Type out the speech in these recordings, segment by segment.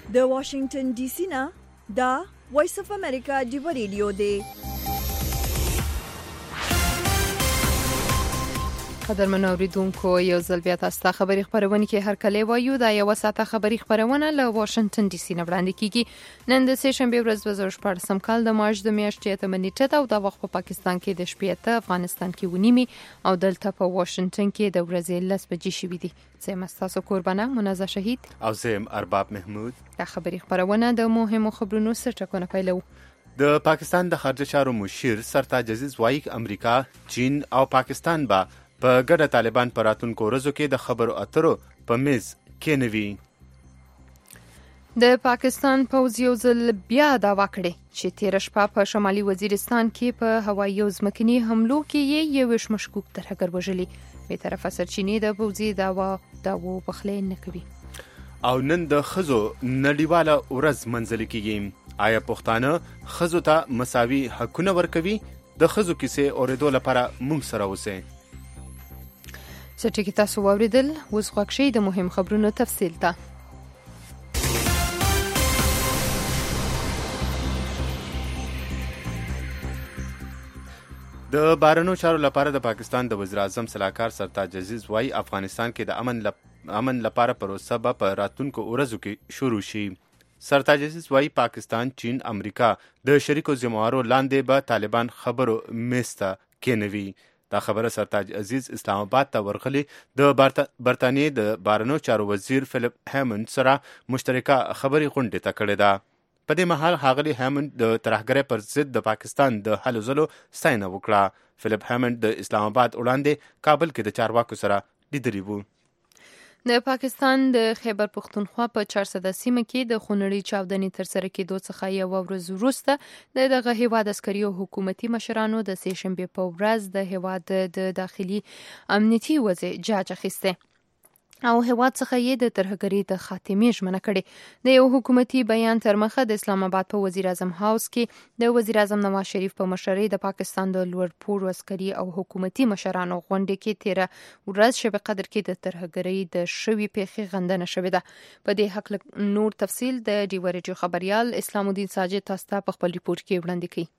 د واشنگټن ډي سي نه دا وایس اف امریکا دی ریډیو دی. قدرمن اوریدونکو یو ځل بیا تاسو ته خبري خبرونه کې هر کله وایو دا یو ساعته خبري خبرونه له واشنگټن ډي سي نه وړاندې کیږي. نن د سه شنبه ورځ 2014 کال د مارچ د میاشتې 8 نیټه او د وخت په پاکستان کې د شپې ته افغانستان کې ونیمي او دلته په واشنگټن کې د ورځې 10 بجې شوې دي. زه مستاسو قربانه منازه شهید او زم ارباب محمود. دا خبري خبرونه د مهمو خبرونو سرټکونه پیلو. د پاکستان د خارجه چارو مشیر سرتاج عزیز وایي امریکا، چین او پاکستان به په ګډه طالبان پر راتلونکو ورځو کې د خبرو اترو په میز کېنوي. د پاکستان پوځ یو ځل بیا دعوا کړې چې تیر شپه په شمالي وزیرستان کې په هوایي او ځمکني حملو کې یو مشکوک ترهګر وژلي. به طرفه سرچینې د پوځي دعوو پخلی نه کوي. او نن د ښځو نړیواله ورځ منځلې کېږي. آیا پښتانه ښځو ته مساوي حقونه ورکوي؟ د ښځو کیسې اورېدو لپاره موږ سره اوسئ. سټی کې تاسو واوریدل. اوس غوښ شي د مهم خبرونو تفصیل ته. د بهرنیو چارو لپاره د پاکستان د وزیر اعظم صلاحکار سرتاج عزیز وایي افغانستان کې د امن لپاره پروسه به په راتلونکو ورځو کې شروع شي. سرتاج عزیز وایي پاکستان، چین، امریکا د شریکو ذمہوارو لاندې به طالبان خبرو میز ته کېنوي. دا خبره سرتاج عزیز اسلام آباد ته ورغلي د برطانیې د بهرنیو چارو وزیر فلیپ هیمند سره مشترکه خبري غونډه ته کړې ده. په دې مهال هاغلی هیمند د ترهګرۍ پر ضد د پاکستان د هلو ځلو ستاینه وکړه. فلیپ هیمند د اسلام آباد وړاندې کابل کې د چارواکو سره لیدلی وو. د پاکستان د خیبر پختونخوا په 400 سیمه کې د خونړۍ چاودنې تر سره کېدو څخه یو ورځ وروسته دغه هیواد عسکري او حکومتي مشرانو د سه شنبه په ورځ د هیواد د داخلي امنیتي وضع جاج اخیسته او هیواد څخه یې د ترهګرۍ د خاتمې ژمنه کړې. د یو حکومتي بیان تر مخه د اسلام آباد په وزیر اعظم هاوس کې د وزیر اعظم نواز شریف په مشرۍ د پاکستان د لوړ پوړو عسکري او حکومتي مشرانو غونډه کې 13 ورځ شب قدر کې د ترهګرۍ د شوی پیښې غندنه شوې ده. په دې حق نور تفصیل د ډیوريجو خبريال اسلام الدین ساجد تاسو ته په خپل ریپورت کې وړاندې کړي.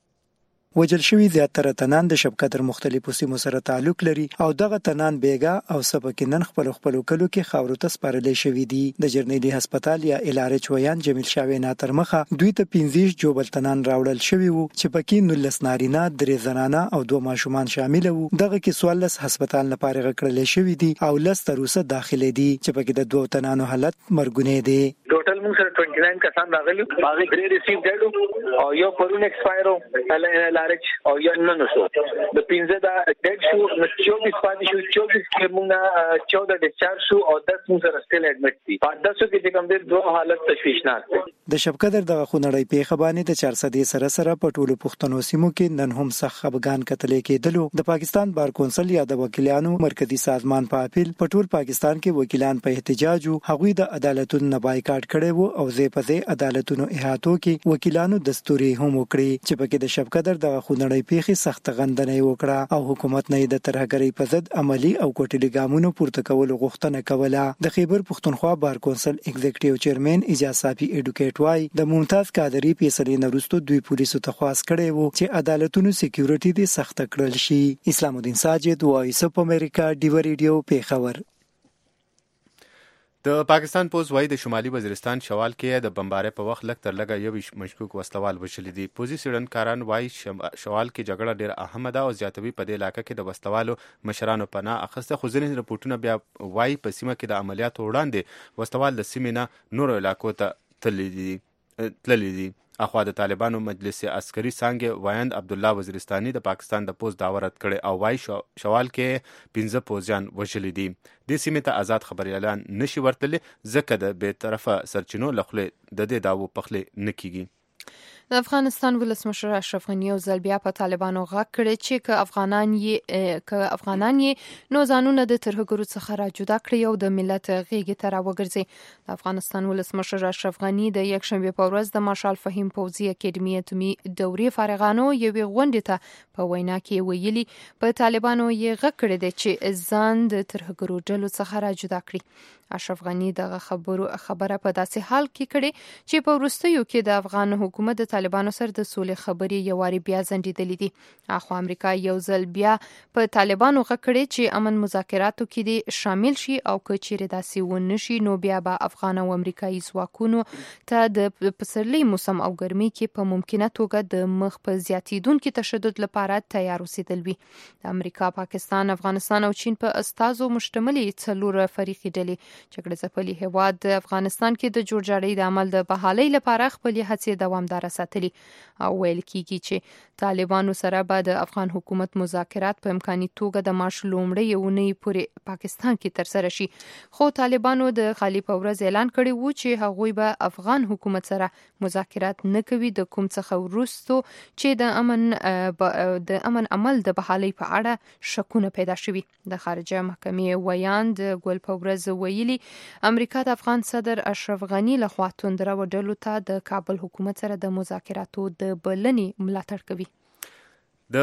وجل شوی زیاتره تنان د شب قدر مختلفو سیمو سره تعلق لري او دغه تنان بیګا او سبکینن خپل کلو کې خاورو ته سپارلې شوې دي. د جرنیلی هسپتال یا الارچ ویان جمیل شاوینا تر مخه دوی ته 15 جوبل تنان راوړل شوی وو چې پکې 19 نارینه، 3 زنانه او 2 ماشومان شامل وو. دغه کې 14 هسپتال نه پاره کړل شوی دي او لس تر اوسه داخلي دي چې پکې د 2 تنانو حالت مرګونه دي. ټوټل موږ سره 29 کسان راغلي، باغی ګری ریسیو کړو او یو پرون ایکسپایرو لارچ او یو نن شو د 15 دا ډیډ شو 24 پاتې شو 24 کې موږ 14 ډیسچارج شو او 10 موږ سره سټیل اډمټ دي. په 10 کې چې کوم دي دوه حالت تشویشناک دي. د شب قدر د خونړۍ پیښه باندې د 400 سره په ټولو پښتنو سیمو کې نن هم سخت خفګان کتلې کېدلو. د پاکستان بار کونسل یا د وکیلانو مرکزی سازمان په اپیل په ټول پاکستان کې وکیلان په احتجاج او هغوی د عدالتونو نه بایکاټ کړي وو او زه په دې عدالتونو احاطو کې وکیلانو دستوري هم وکړي چې پکې د شب قدر د خونړۍ پیښې سخت غندنه وکړه او حکومت نه د ترهګرۍ په ضد عملی او کوټلي ګامونو پورته کول غوښتنه کوله. د خیبر پختونخوا بار کونسل ایگزیکټیو چیرمن اجازه صافي اډوکیټ وای د ممتاز قادری فیصله نورستو دوی پولیسو ته خواست کړي وو چې عدالتونو سکیورټي دي سخت کړل شي. اسلام الدین ساجد وایس اف امریکا دی ریډیو پیښور. د پاکستان پوز وایي د شمالي وزیرستان شوال کې د بمبارۍ په وخت لږ تر لږه یو مشکوک وسلوال وژلي دي. پوزي څېړنکاران وایي شوال کې جګړه ډېره اهمه ده او زیاتوي په دې علاقه کې د وسلوالو مشرانو پناه اخیسته. خو ځینې رپورټونه بیا وایي په سیمه کې د عملیاتو وړاندې وسلوال د سیمې نه نورو علاقو ته تللي دي. اخوا د طالبانو مجلس عسکري څانګې وایند عبدالله وزیرستاني د پاکستان د پوز دعوه رد کړي او وایي شوال کې 15 پوزیان وژلي دي. دې سیمې ته آزاد خبريالان نشي ورتلي ځکه د بې طرفه سرچینو له خولې د دې دعوو پخلی نه کیږي. د افغانستان ولسمشر اشرف غنی او ځل بیا په طالبانو غږ کړی چې که افغانان یې نو ځانونه د ترهګرو څخه را جدا کړي او د ملت غېږې ته راوګرځي. د افغانستان ولسمشر اشرف غنی د یکشنبه په ورځ د مارشال فهیم پوځي اکیډمي اتمی دورې فارغانو یوې غونډې ته په وینا کې ویلي په طالبانو یې غږ کړی دی چې ځان د ترهګرو ډلو څخه را جدا کړي. اشرف غنی دغه خبره په داسې حال کې کړي چې په وروستیو کې د افغان حکومت د طالبانو سره د سولې خبرې یواري بیا ځنډېدلې دي. اخو امریکا یو ځل بیا په طالبانو غږ کړي چې امن مذاکراتو کې دي شامل شي او که چیرې داسې ونه شي نو بیا به افغان او امریکایي ځواکونو ته د پسرلي موسم او ګرمۍ کې په ممکنه توګه د مخ په زیاتیدونکو تشدد لپاره تیار اوسېدل وي. د امریکا، پاکستان، افغانستان او چین په استازو مشتملې څلور فریقي ډلې جګړه ځپلي هیواد د افغانستان کې د جوړجاړي د عمل د بحالۍ لپاره خپلې هڅې دوامداره ساتلي او ویل کېږي چې طالبانو سره به د افغان حکومت مذاکرات په امکاني توګه د مارچ لومړۍ اونۍ پورې پاکستان کې ترسره شي. خو طالبانو د خالي په ورځ اعلان کړی و چې هغوی به افغان حکومت سره مذاکرات نه کوي د کوم څخه وروسته چې د امن عمل د بحالۍ په اړه شکونه پیدا شوي. د خارجه محکمې ویاند ګل په ورځ ویلي امریکا د افغان صدر اشرف غنی لخوا توندره وډلو ته د کابل حکومت سره د مذاکراتو د بلنې ملاتړ کوي. د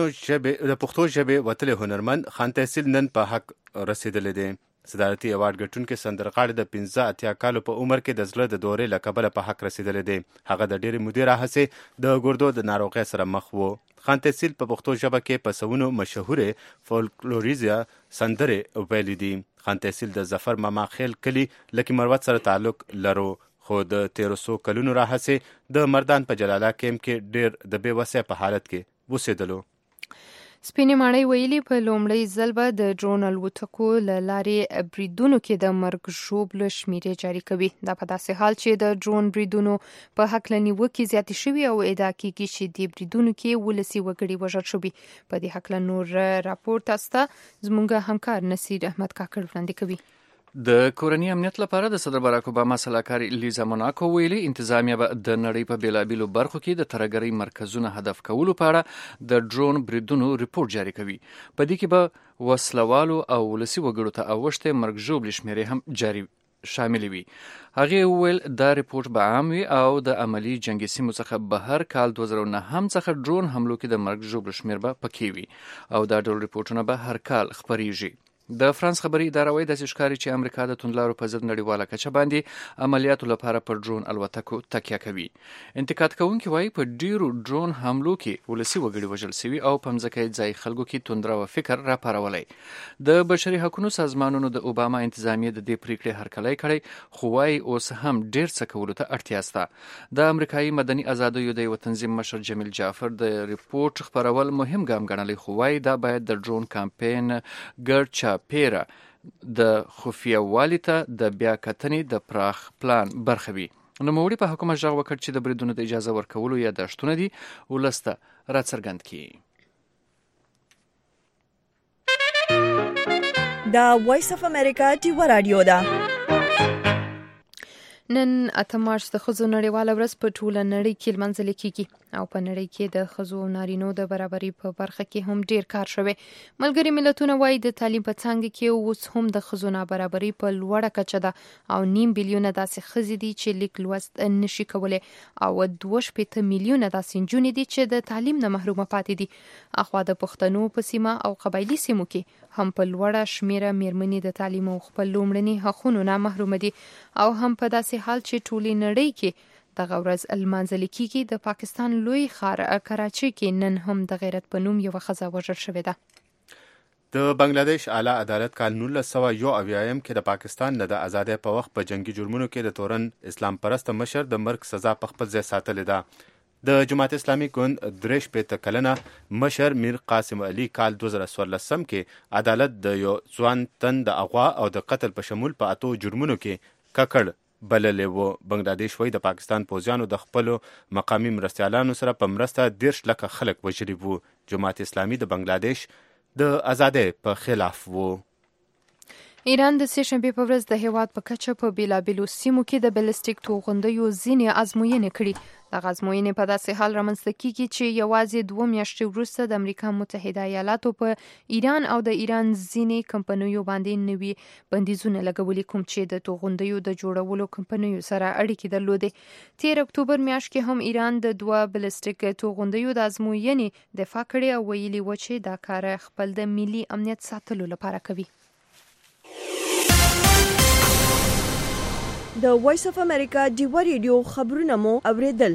پښتو ژبې وتلې هنرمند خان تحصیل نن په حق رسیدلی دی. صدارتي ایوارډ ګټونکي سندرغاړي د 15 کالو په عمر کې د زړه د دورې له کبله په حق رسیدلی دی. هغه د ډېرې مودې راهیسې د ګردو د ناروغۍ سره مخ و. خان تحصیل په پښتو ژبه کې په سوونو مشهورې فولکلوریزه سندرې ویلې دي. خان تحصیل د ظفر ماما خیل کلي لکي مروت سره تعلق لرو خو د 1300 کلونو راهیسې د مردان په جلاله کیمپ کې ډېر د بې وسۍ په حالت کې اوسېدلو. سپینې ماڼۍ ویلي په لومړی ځل به د ډرون الوتکو له لارې بریدونو کې د مرګ ژوبلو شمیرې جاري کوي. دا په داسې حال چې د ډرون بریدونو په هکله نیوکې زیاتې شوي او ادعا کېږي چې دې بریدونو کې ولسي وګړي وژل شوي. په دې هکله نور راپور تاسو ته زموږ همکار نصیر احمد کاکړ وړاندې کوي. د کورنۍ امنیت لپاره د صدر باراک اوباما سلاکار لیزا موناکو ویلي انتظامیه به د نړۍ په بیلابیلو برخو کې د ترهګرۍ مرکزونه هدف کولو په اړه د ډرون بریدونو ریپورت جاری کوي. په دې کې به وسلوالو او ولسي وګړو ته اوښتې مرګ ژوبلې شمیرې هم جاری شامل وي. هغه ویل دا ریپورت به عام وي او د عملی جنگي سیمو څخه بهر کال 2009 هم څخه ډرون حملو کې د مرګ ژوبلو شمیر به پکې وي او دا ډول ریپورتونه به هر کال خبريږي. د فرانس خبري اداره وایي داسې ښکاري چې امریکا د توندلارو په ضد نړیواله کچه باندې عملیاتو لپاره پر ډرون الوتکو تکیه کوي. انتقاد کوونکي وایي په ډیرو ډرون حملو کې ولسي وګړي وژل شوي او په مځکه ځای خلکو کې توندره او فکر راپارولی. د بشري حقوقو سازمانونو د اوباما انتظامیه د دې پریکړې هرکلی کړی خو وایي اوس هم ډیر څه کولو ته اړتیا شته. د امریکایي مدني ازادیو د یو تنظیم مشر جمیل جعفر د ریپورت خپرول مهم ګام ګڼلی خو وایي دا باید د ډرون کمپاین ګرچا پیره د خفیه والی ته د بیا کتنې د پراخ پلان برخه وي. نوموړي په حکومت ژغ وکړ چې د بریدونو د اجازه ورکولو یادښتونه دي ولسته راڅرګند کړي. دا وایس اف امریکا ټیوا رادیو ده. نن 8 مارچ د ښځو نړیواله ورځ په ټوله نړۍ کې لمانځل کیږي او په نړۍ کې د ښځو او نارینو د برابرۍ په برخه کې هم ډیر کار شوی. ملګري ملتونه وایي د تعلیم په څانګه کې اوس هم د ښځو نابرابرۍ په لوړه کچه ده او 9 بلیونه داسې ښځې دي چې لیک لوست نشي کولی او 2.8 میلیونه داسې نجونې دي چې د تعلیم نه محرومه پاتې دي. اخوا د پښتنو په سیمه او قبایلی سیمو کې هم په لوړه شمیره میرمنې د تعلیم او خپل لومړني حقونو نه محروم دي او هم په داسې حال چې ټولې نړۍ کې دغه ورځ لمانځل کیږي. د پاکستان لوی ښار کراچۍ کې نن هم د غیرت په نوم یوه ښځه وژل شوې ده. د بنگلاديش اعلی عدالت کال 1971 کې د پاکستان نه د ازادۍ په وخت په جنگي جرمونو کې د تورن اسلام پرست مشر د مرګ سزا په خپل ځای ساتلې ده. د جماعت اسلامي ګوند 53 کلنه مشر میر قاسم علي کال 2014 کې عدالت د یو ځوان تن د اغوا او د قتل په شمول په 8 جرمونو کې ککړ بللې وو. بنگلاديش وایي د پاکستان پوځیانو د خپلو مقامي مرستیالانو سره په مرسته 10 لکه خلک وژلي وو. جماعت اسلامي د بنگلاديش د ازادۍ په خلاف وو. ایران د سهشنبې په ورځ د هیواد په کچه په بیلابیلو سیمو کې د بلستیک توغندیو ځینې ازموینې کړي. دغه ازموینې په داسې حال رامنځته کیږي چې یوازې 2 میاشتې وروسته د امریکا متحده ایالاتو په ایران او د ایران ځینې کمپنیو باندې نوي بندیزونه لګولي کوم چې د توغندیو د جوړولو کمپنیو سره اړیکې درلودې. 13 اکتوبر میاشت کې هم ایران د 2 بلستیک توغندیو د ازموینې دفاع کړې او ویلي و چې دا کار خپل د ملي امنیت ساتلو لپاره کوي. د وایس اف امریکا ډیوا ریډیو خبرونه مو اوریدل.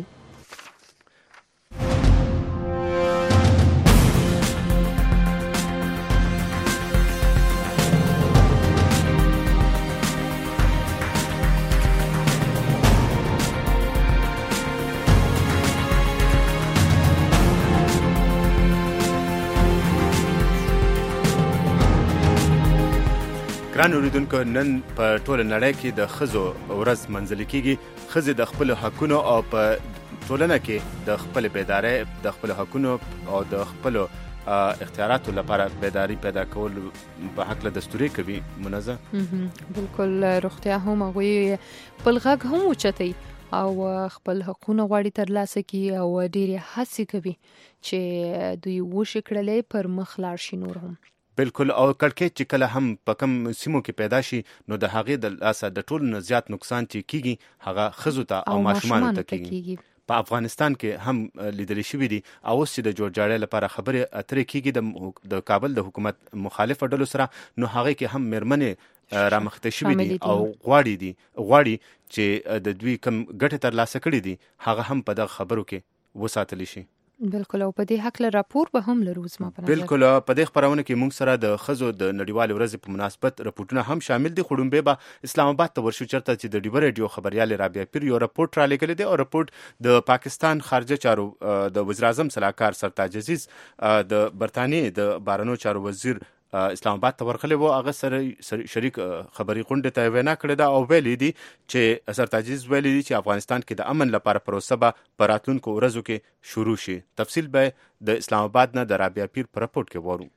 ګران اوریدونکو، نن په ټوله نړۍ کې د ښځو ورځ منځلې کیږي. ښځې د خپلو حقونو او په ټولنه کې د خپل بیدارۍ، د خپل حقونو او د خپل اختیاراتو لپاره بیداری پیدا کول په حق له دستوري کوي. منزه بالکل روغتیا هم هغوی خپل غږ هم اوچتوي او خپل حقونه غواړي ترلاسه کړي او ډېرې هڅې کوي چې دوی وشي کړلی پر مخ لاړ شي نور هم. بالکل. او کړکېچ چې کله هم په کم سیمو کې پیدا شي نو د هغې د لاسه د ټولو نه زیات نقصان چې کیږي هغه ښځو ته او ماشومانو ته کیږي. په افغانستان کې هم لیدل شوي دي. او اوس چې د جوړجاړۍ لپاره خبرې اترې کیږي د کابل د حکومت مخالفه ډلو سره، نو هغې کې هم میرمنې رامخته شوي دي او غواړي چې د دوی کم ګټې ترلاسه کړي دي هغه هم په دغه خبرو کې وساتلی شي. بالکل. او په دې حق له راپور به هم لرو زما په نظر. بالکل. په دې خبرونه کې موږ سره د ښځو د نړیوالې ورځې په مناسبت راپورټونه هم شامل دي. خو ډومبې به اسلام آباد ته ورشو چېرته چې د ډیوا ریډیو خبریال رابعه پیر یو راپورټ رالیږلی دی. او راپورټ د پاکستان خارجه چارو د وزیر اعظم صلاحکار سرتاج عزیز د برطانیې د بهرنیو چارو وزیر اسلام آباد ته ورغلی و. هغه سره شریک خبري غونډې ته وینا کړې ده او ویلي دي چې سرتاج عزیز ویلي دي چې افغانستان کې د امن لپاره پروسه به په راتلونکو ورځو کې شروع شي. تفصیل به د اسلام آباد نه د رابعه پیر په راپورټ کې وورو.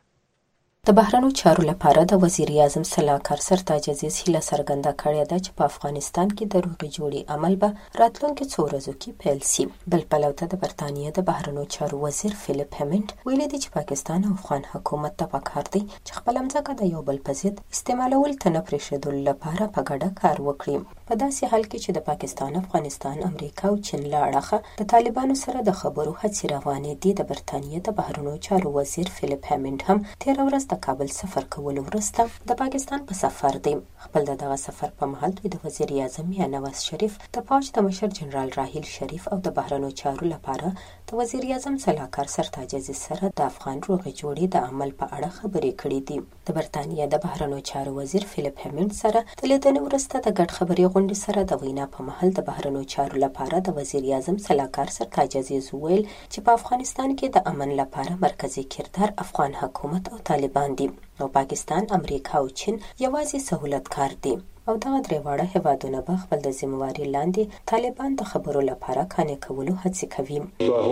د بهرنیو چارو لپاره د وزیر اعظم صلاحکار سرتاج عزیز هیله څرګنده کړې ده چې په افغانستان کې د روغې جوړې عمل به راتلونکو څو ورځو کې پیل شي. بل پلو ته د برطانیې د بهرنیو چارو وزیر فلیپ هیمنډ ویلي دی چې پاکستان او افغان حکومت ته پکار دی چې خپل ځمکه د یو بل په ضد استعمالول ته نه پرېښودلو لپاره په ګډه کار وکړي. په داسې حال کې چې د پاکستان، افغانستان، امریکا او چین له اړخه د طالبانو سره د خبرو هڅې روانې دي، د برطانیې د بهرنیو چارو وزیر فلیپ هیمنډ هم تېره ورځ د کابل سفر کولو وروسته د پاکستان په سفر دی. خپل دغه سفر په مهال دوی د وزیر اعظم یا نواز شریف، د فوج د مشر جنرال راحیل شریف او د بهرنیو چارو لپاره د وزیر اعظم صلاحکار سرتاج عزیز سره د افغان روغې جوړې د عمل په اړه خبرې کړې دي. د برطانیې د بهرنیو چارو وزیر فلیپ هیمنډ سره د لیدنې وروسته د ګډ خبري غونډې سره د وینا په مهال د بهرنیو چارو لپاره د وزیر اعظم صلاحکار سرتاج عزیز ویل چې په افغانستان کې د امن لپاره مرکزی کردار افغان حکومت او طالبان دي او پاکستان، امریکا او چین یوازې سہولتکار دي او دغه درې واړه هیوادونه به خپل د ذمہواري لاندې طالبان د خبرو لپاره قانع کولو هڅې کوي.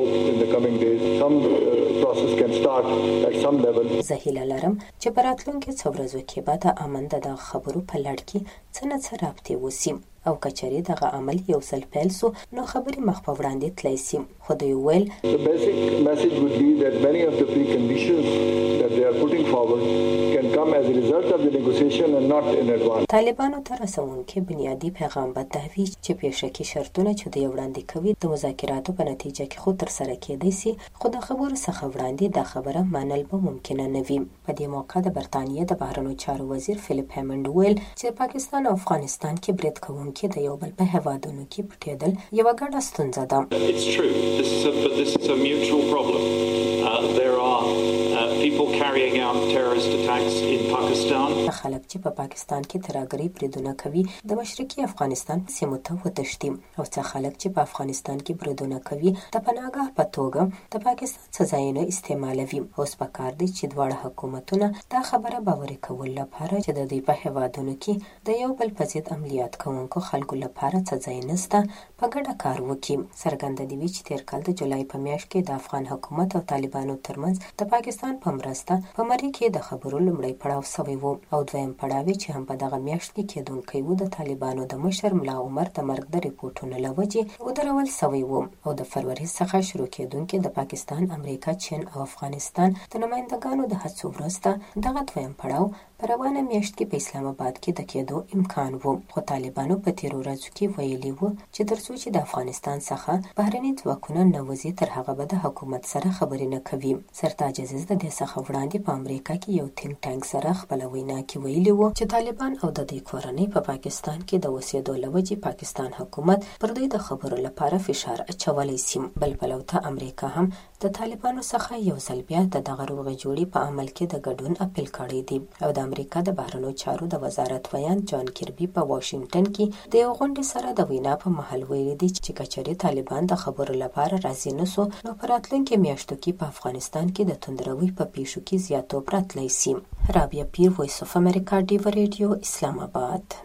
زه هیله لرم چې په راتلونکو څو ورځو کې به د امن د خبرو په لړ کې څه نه څه رابطې وشي او کچري دغه عمل یو ځل پیل سو نو خبرې مخ په وړاندې تللی شي. خو دوی ویل The basic message would be that many of the preconditions that they are putting forward can come as a result of the negotiation and not in advance. طالبانو ته رسونکي بنیادی پیغام به دا وي چې پیشکي شرطونه چې دوی وړاندې کوي د مذاکراتو په نتیجه کې خو تر سره کېدای شي، خو د خبرو څخه وړاندې دا خبره منل به ممکن نه وي. په دې موقع د برطانیې د بهرنیو چارو وزیر فلیپ هیمنډ ویل چې پاکستان او افغانستان کې برید کوونکي د یو بل په هیوادونو کې پټېدل یو ګډه ستونزه ده. It's true. This is a mutual problem. There are people carrying out terrorist attacks in Pakistan. خلک چې په پاکستان کې ترهګري بریدونه کوي د مشرقي افغانستان سیمو ته وتښتي او څه خلک چې په افغانستان کې بریدونه کوي د پناهګاه په توګه د پاکستان ځایونه استعمالوي. اوس پکار دی چې دواړه حکومتونه دا خبره باوري کول لپاره چې د دوی په هیوادونو کې د یو بل په ضد عملیات کوونکو خلکو لپاره څه ځای نشته په ګډه کار وکړي. څرګنده دی چې تیر کال د جولای په میاشت کې د افغان حکومت او طالبانو ترمنځ د پاکستان په مرسته په مری کې د خبرو لومړی پړاو شوی و او دویم پړاو چې هم په دغه میاشت کې کېدونکی و د طالبانو د مشر ملا عمر د مرګ د ریپورتونو لوجې ودرول شوی و او د فروری څخه شروع کېدونکي د پاکستان، امریکا، چین او افغانستان د نمائندګانو د هڅو وروسته دغه دویم پړاو په روانه میاشت کې په اسلام آباد کې د کېدو امکان وو، خو طالبانو په تیرو ورځو کې ویلي وو چې ترڅو چې د افغانستان څخه بهرني ځواکونه نه وځي تر هغه به د حکومت سره خبرې نه کوي. سرتاج عزیز د دې څخه وړاندې په امریکا کې یو تینک ټانک سره خپل وینا کې ویلي وو چې طالبان او د دې کورنۍ په پاکستان کې د اوسېدو له وجې پاکستان حکومت پر دوی د خبرو لپاره فشار اچولی سي. بل پلو ته امریکا هم د طالبانو څخه یو ځل بیا د دغه روغې جوړې په عمل کې د ګډون اپیل کړی دی او د امریکا د بهرنیو چارو د وزارت ویان جان کربي په واشنگټن کې د یو غونډې سره د وینا په مهال ویلي دی چې کچري طالبان د خبرو لپاره راضي نسو نو په راتلونکي میاشتو کې په افغانستان کې د توندروي په پیښو کې زیاتوب راتلی سي. رابعه پیر، وایس اف امریکا، ډیو ریډیو، اسلام آباد.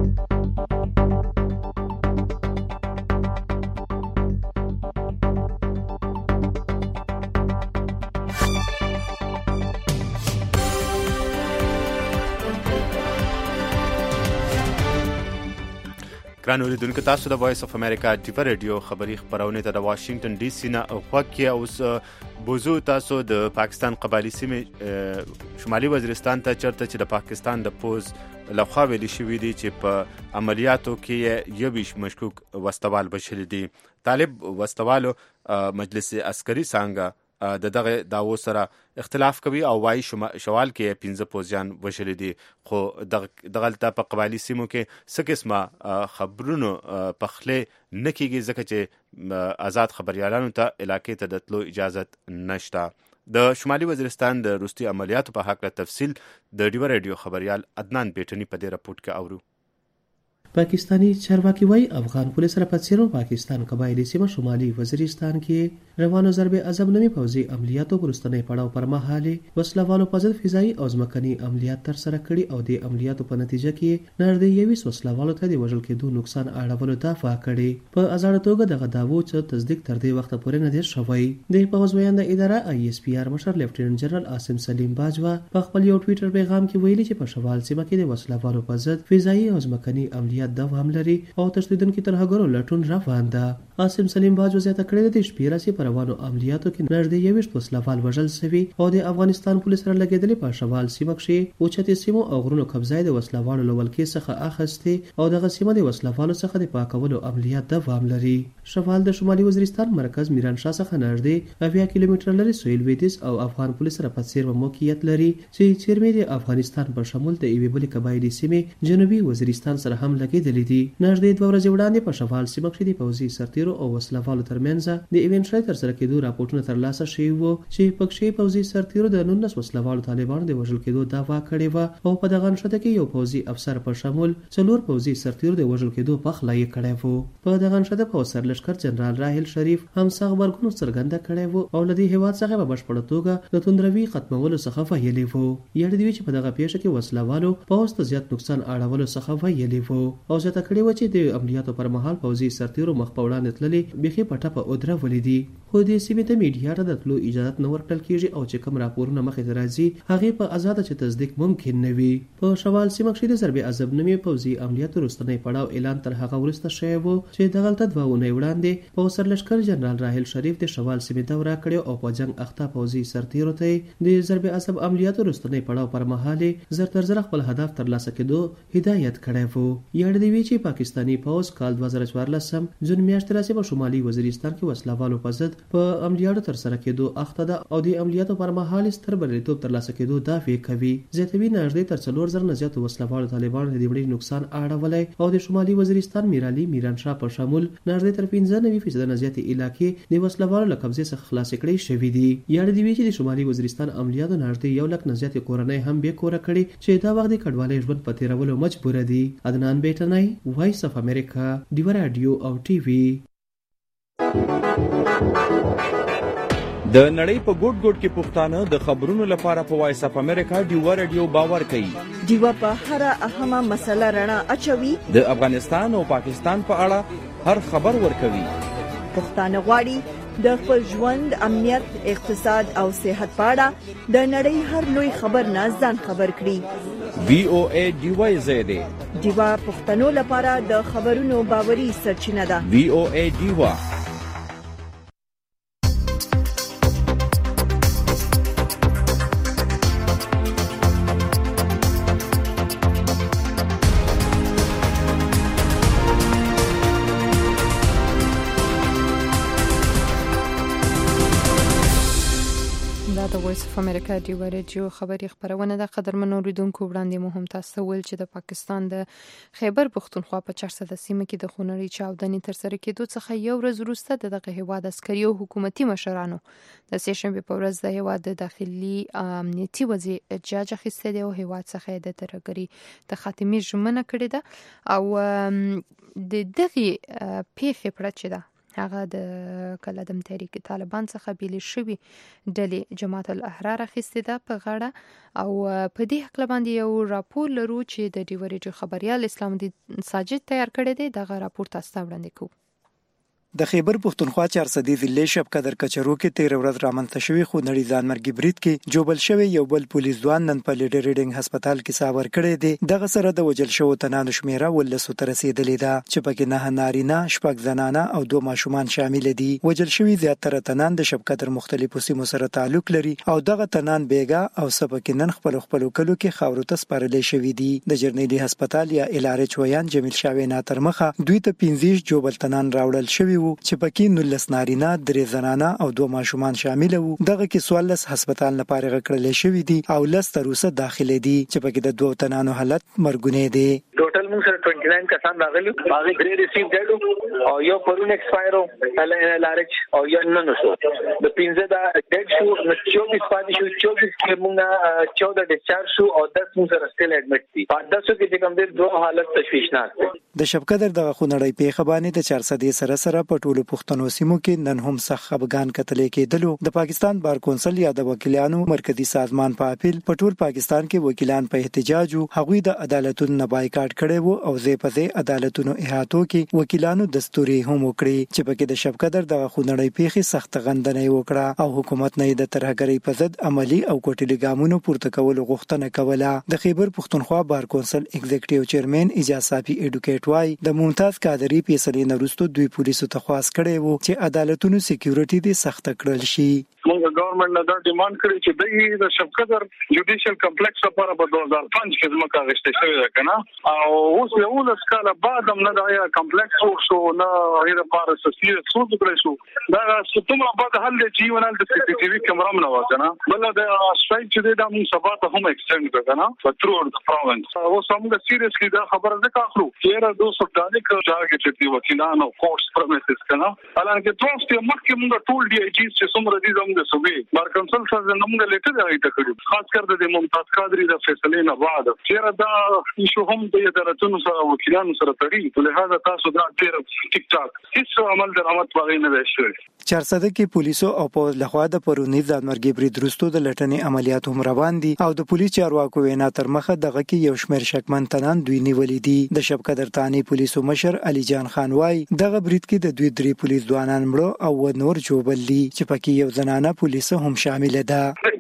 ګران اوریدونکو، تاسو د وایس اف امریکا ډیو ریډیو خبری خبرونه ته د واشنگټن ډي سي نه غوږی اوس بوزو تاسو د پاکستان قبایلی سیمې شمالي وزیرستان ته چرته چې د پاکستان د پوز لخوا ویلي شوي دي چې په عملیاتو کې یو مشکوک وسلوال بشل دي. طالب وسلوالو مجلس عسکري څنګه د دغه داوو سره اختلاف کوي او وايي شوال کې 15 پوزیان وشل دي، خو دغلته په قبایلی سیمو کې څه قسمه خبرونو پخله نکېږي ځکه چې آزاد خبريالانو ته علاقې ته د تلو اجازه نشته. د شمالي وزیرستان د روستي عملیاتو په حق له تفصیل د ډیو ریډیو خبريال عدنان بیٹنی په دې رپورت کې اورو. پاکستانی چارواکي وايي افغان پولیس سره په څیرو پاکستان قبایلی سیمه شمالي وزیرستان کې روانو ضرب عذاب نومي پوځي عملیاتو پرستنې پړاو پر مهال وسلوالو په ضد فضایي او ځمکني عملیات تر سره کړي او د عملیاتو په نتیجه کې نږدې 20 وسلوالو ته د وژل کېدو نقصان اړولو دفاع کړي. په ازاړه توګه دغه داوو چې تصدیق تر دې وخت پورې نه دی شوی. د پوځ ویاند اداره ISPR مشر لیفټیننټ جنرال عاصم سلیم باجوا په خپل یو ټویټر پیغام کې ویلي چې په شمال سیمه کې د وسلوالو په ضد فضایي او ځمکني عملیات دوام لري او تشدیدونکو ترهګرو لټون روان ده. عاصم سلیم باجوا زیاته کړې ده چې شپږ پر روانو عملیاتو کې نږدې 20 وسلوال وژل شوي او د افغانستان پولیس سره لګیدلې په شمال سیمه کې اوچتي سیمو او غرونو قبضه د وسلوالو لولکې څخه اخیستي او دغه سیمه د وسلوالو څخه د پاکولو عملیات دوام لري. شمال د شمالي وزیرستان مرکز میران شاه څخه نږدې 80 کیلومتر لري سویل ویدیس او افغان پولیس سره په څیر موقعیت لري چې چیرمه د افغانستان په شمول د ایوي بل قبایلی سیمه جنوبي وزیرستان سره هم لګیدلې دي. نږدې 2 ورځې وړاندې په شمال سیمه کې د پوځي سرتیرو او وسلوالو ترمنځ د ایونت شای تر سره کېدو راپورټونه ترلاسه شوي وو چې پکښې پوځي سرتیرو د 19 وسلوالو طالبانو د وژل کېدو دعوا کړې و او په دغه نښته کې یو پوځي افسر په شمول 4 پوځي سرتیرو د وژل کېدو پخلا یې کړی وو. په دغه نښته په سرلشکر جنرال راهیل شریف هم څرګندونه څرګنده کړې وو او لدی هیواد څخه په بشپړه توګه د توندروي ختمولو څخه ویلي وو. یاد دی چې په دغه پیښه کې وسلوالو پوځ ته زیات نقصان اړولو څخه ویلي وو او زیاته کړې و چې د عملیاتو پر مهال پوځي سرتیرو مخ په وړاندې تللي بيخي پټه په اودره ولیدي، خو د سیمې ته میډیا ته د تلو اجازه نه ورکړل کیږي او چې کوم راپورونه مخې ته راځي هغه په آزاد چې تصدیق ممکن نه وي. په شمال سیمه کې د ضرب عذاب نومي پوځي عملیاتو وروستنی پړاو اعلان تر هغه وروسته شوی و چې دغلته 2 ونې وړاندې په سرلشکر جنرال راهیل شریف د شمال سیمې دورا کړې او په جنگ اخته پوځي سرتیرو ته د ضرب عذاب عملیاتو وروستنی پړاو پر مهال زر تر زر خپل هدف ترلاسه کېدو هدایت کړی وو. یاد دی چې پاکستانی پوځ کال 2014 جون میاشتې راځي په شمالي وزیرستان کې وسلوالو په ضد په عملیاتو تر سره کېدو اخته ده او د عملیاتو پر مهال ستر بریالیتوب ترلاسه کېدو دعوی کوي. زیاتوي نږدې تر 4000 نه زیاتو وسلوالو طالبانو د دې نقصان اړولی او د شمالي وزیرستان میرالي میران شاه په شمول نږدې تر 95% نه زیاتې علاقې د وسلوالو له قبضې څخه خلاص کړي شوې دي. یاد دی چې د شمالي وزیرستان عملیاتو نږدې 1 لک نه زیاتې کورنۍ هم به کور کړي چې دا وخت د کډوالۍ ژوند په تیرولو مجبور دي. عدنان بیٹنی، وایس اف امریکا، ډیو رادیو او ټي وي. د نړۍ په ګوټ ګوټ کې پښتانه د خبرونو لپاره په وایس اف امریکا ډیو رادیو باور کوي. ډیو په هر اهمه مسله رڼا اچوي. د افغانستان او پاکستان په اړه هر خبر ورکوي. پښتانه غواړي د خپل ژوند، امنیت، اقتصاد او صحت په اړه د نړۍ هر لوی خبر نه ځان خبر کړي. VOA ډیو زیاده ډیو پښتنو لپاره د خبرونو باوري سرچینه ده. VOA ډیو. وایس اف امریکا دی ورجو خبري خبرونه د قدرمنو اوریدونکو وړاندې مهم تاسو ول چې د پاکستان د خیبر پختونخوا په 400 سیمه کې د خونړی چاودنې تر سره کېدو څخه یو ورځ وروسته دغه هیواد عسکري او حکومتي مشرانو د سهشنبه په ورځ د هیواد د داخلي امنیتي وزیر اجازه اخیسته دی او هیواد څخه د ترګری د خاتمي ژمنه کړې ده او د دغه پیښې پرچ ده هغه د کلدم تحریک طالبان څخه بیل شوی ډلې جماعت الاحرار اخیسته ده په غاړه او په دې حق باندې یو راپور لرو چې د ډیوريجو خبريال اسلام الدین ساجد تیار کړی دی دغه راپور تاسو ته وړاندې کوو د خیبر پختونخوا 400 ضلع شب قدر کچرو کې 13 ورځ رامنځته شوی خو نړۍ ځانمرګي برید کې جوبل شوی یو بل پولیس ځوان نن په لیډر ریډینګ هسپتال کې ساور کړی دی دغه سره د وجل شو تنانو شمیره ولسو تر رسیدلې ده چې پکې نه نارینه شپږ زنانه او 2 ماشومان شامل دي وجل شوی زیاتره تنان د شب قدر مختلفو سیمو سره تعلق لري او دغه تنان بیګا او سبکه نن خپل کلو کې خاورو ته سپارلې شوی دي د جرنیلی هسپتال یا الارچ ویان جمیل شاوینا ترمخه دوی ته 15 جوبل تنان راوړل شوی چې پکې 19 نارینه 3 زنانه او 2 ماشومان شامل وو دغه کې 14 هسپتال نه پاره کړل شوی دي او لس تر اوسه داخلي دي چې پکې د 2 تنانو حالت مرګونه دي ټوټل موږ سره 29 کسان راغلي هغه ډېر ریسیو کړو او یو پرون ایکسپایرو لارچ او یو نن شو د 15 دا ډیډ شو 24 پاتې شو 24 کې موږ 14 ډیسچارج شو او 10 موږ سره سټیل اډمټ دي په 10 کې کوم دې 2 حالت تشویشناک دي د شب قدر دغه خونړی پیښه باندې د 400 سره په ټولو پښتنو سیمو کې نن هم سخت خپګان کتلې کېدلو د پاکستان بار کونسل یا د وکیلانو مرکزی سازمان په اپیل په ټول پاکستان کې وکیلان په احتجاج او هغوی د عدالتونو نه بایکاټ کړي وو او زه په دې عدالتونو احاطو کې وکیلانو دستوري هم وکړي چې پکې د شب قدر د خونړی پیښې سخت غندنه وکړه او حکومت نه د ترهګری په ضد عملی او کوټلي ګامونو پورته کول غوښتنه کوله د خیبر پختونخوا بار کونسل ایگزیکټیو چیرمن اجازه صافي اډوکیټ وای د ممتاز قادری فیصله نرستو دوی پولیسو ته خواست کړي وو چې عدالتونو سکیورټي دي سخت کړل شي موږ ګورنمنت نه دا ډیماند کړی چې د شب قدر جوډیشل کمپلیکس لپاره په 2005 کې ځمکه غشته شوې ده کنه او اوس یو لس کاله بعد هم نه دا کمپلیکس شو نه هغه لپاره سسیر څو کړی شو دا ستومره بعد حل دی چې ونل د سی ټي وی کیمرا نه وځنه بل د سټرایک چې دا موږ سبا ته هم ایکسټند کړه په ترور د پروینس او څنګه سیریسلی دا خبره ده کاخلو چې 200 ډالر چارج چې دی وکیلانو کورس پرمیسز کنه حالانکه تاسو مخکې موږ ټول دی ایجی چې څومره دي د صوبې بار کونسل سره موږ لیټر راځي کړو خاص کر د ممتاز قادری د فیصلې نه بعد چې دا ایشو هم د ادارتونو سره وکیلانو سره تړي په لحاظ تاسو دا ډیر ټیک ټاک هیڅ عمل درآمد باغې نه وشوي 400 کې پولیسو او په لخوا د پرونی ځانمرګي برید وروسته د لټنې عملیات هم روان دي او د پولیس چارواکو وینا تر مخه دغه کې یو شمېر شکمن تنان دوی نیولې دي د شب قدر تانی پولیسو مشر علي جان خان وای دغه برید کې د دوی 3 پولیس ځوانان مړو او نور جوبل دي چې پکې یو زنانه پولیس هم شامل ده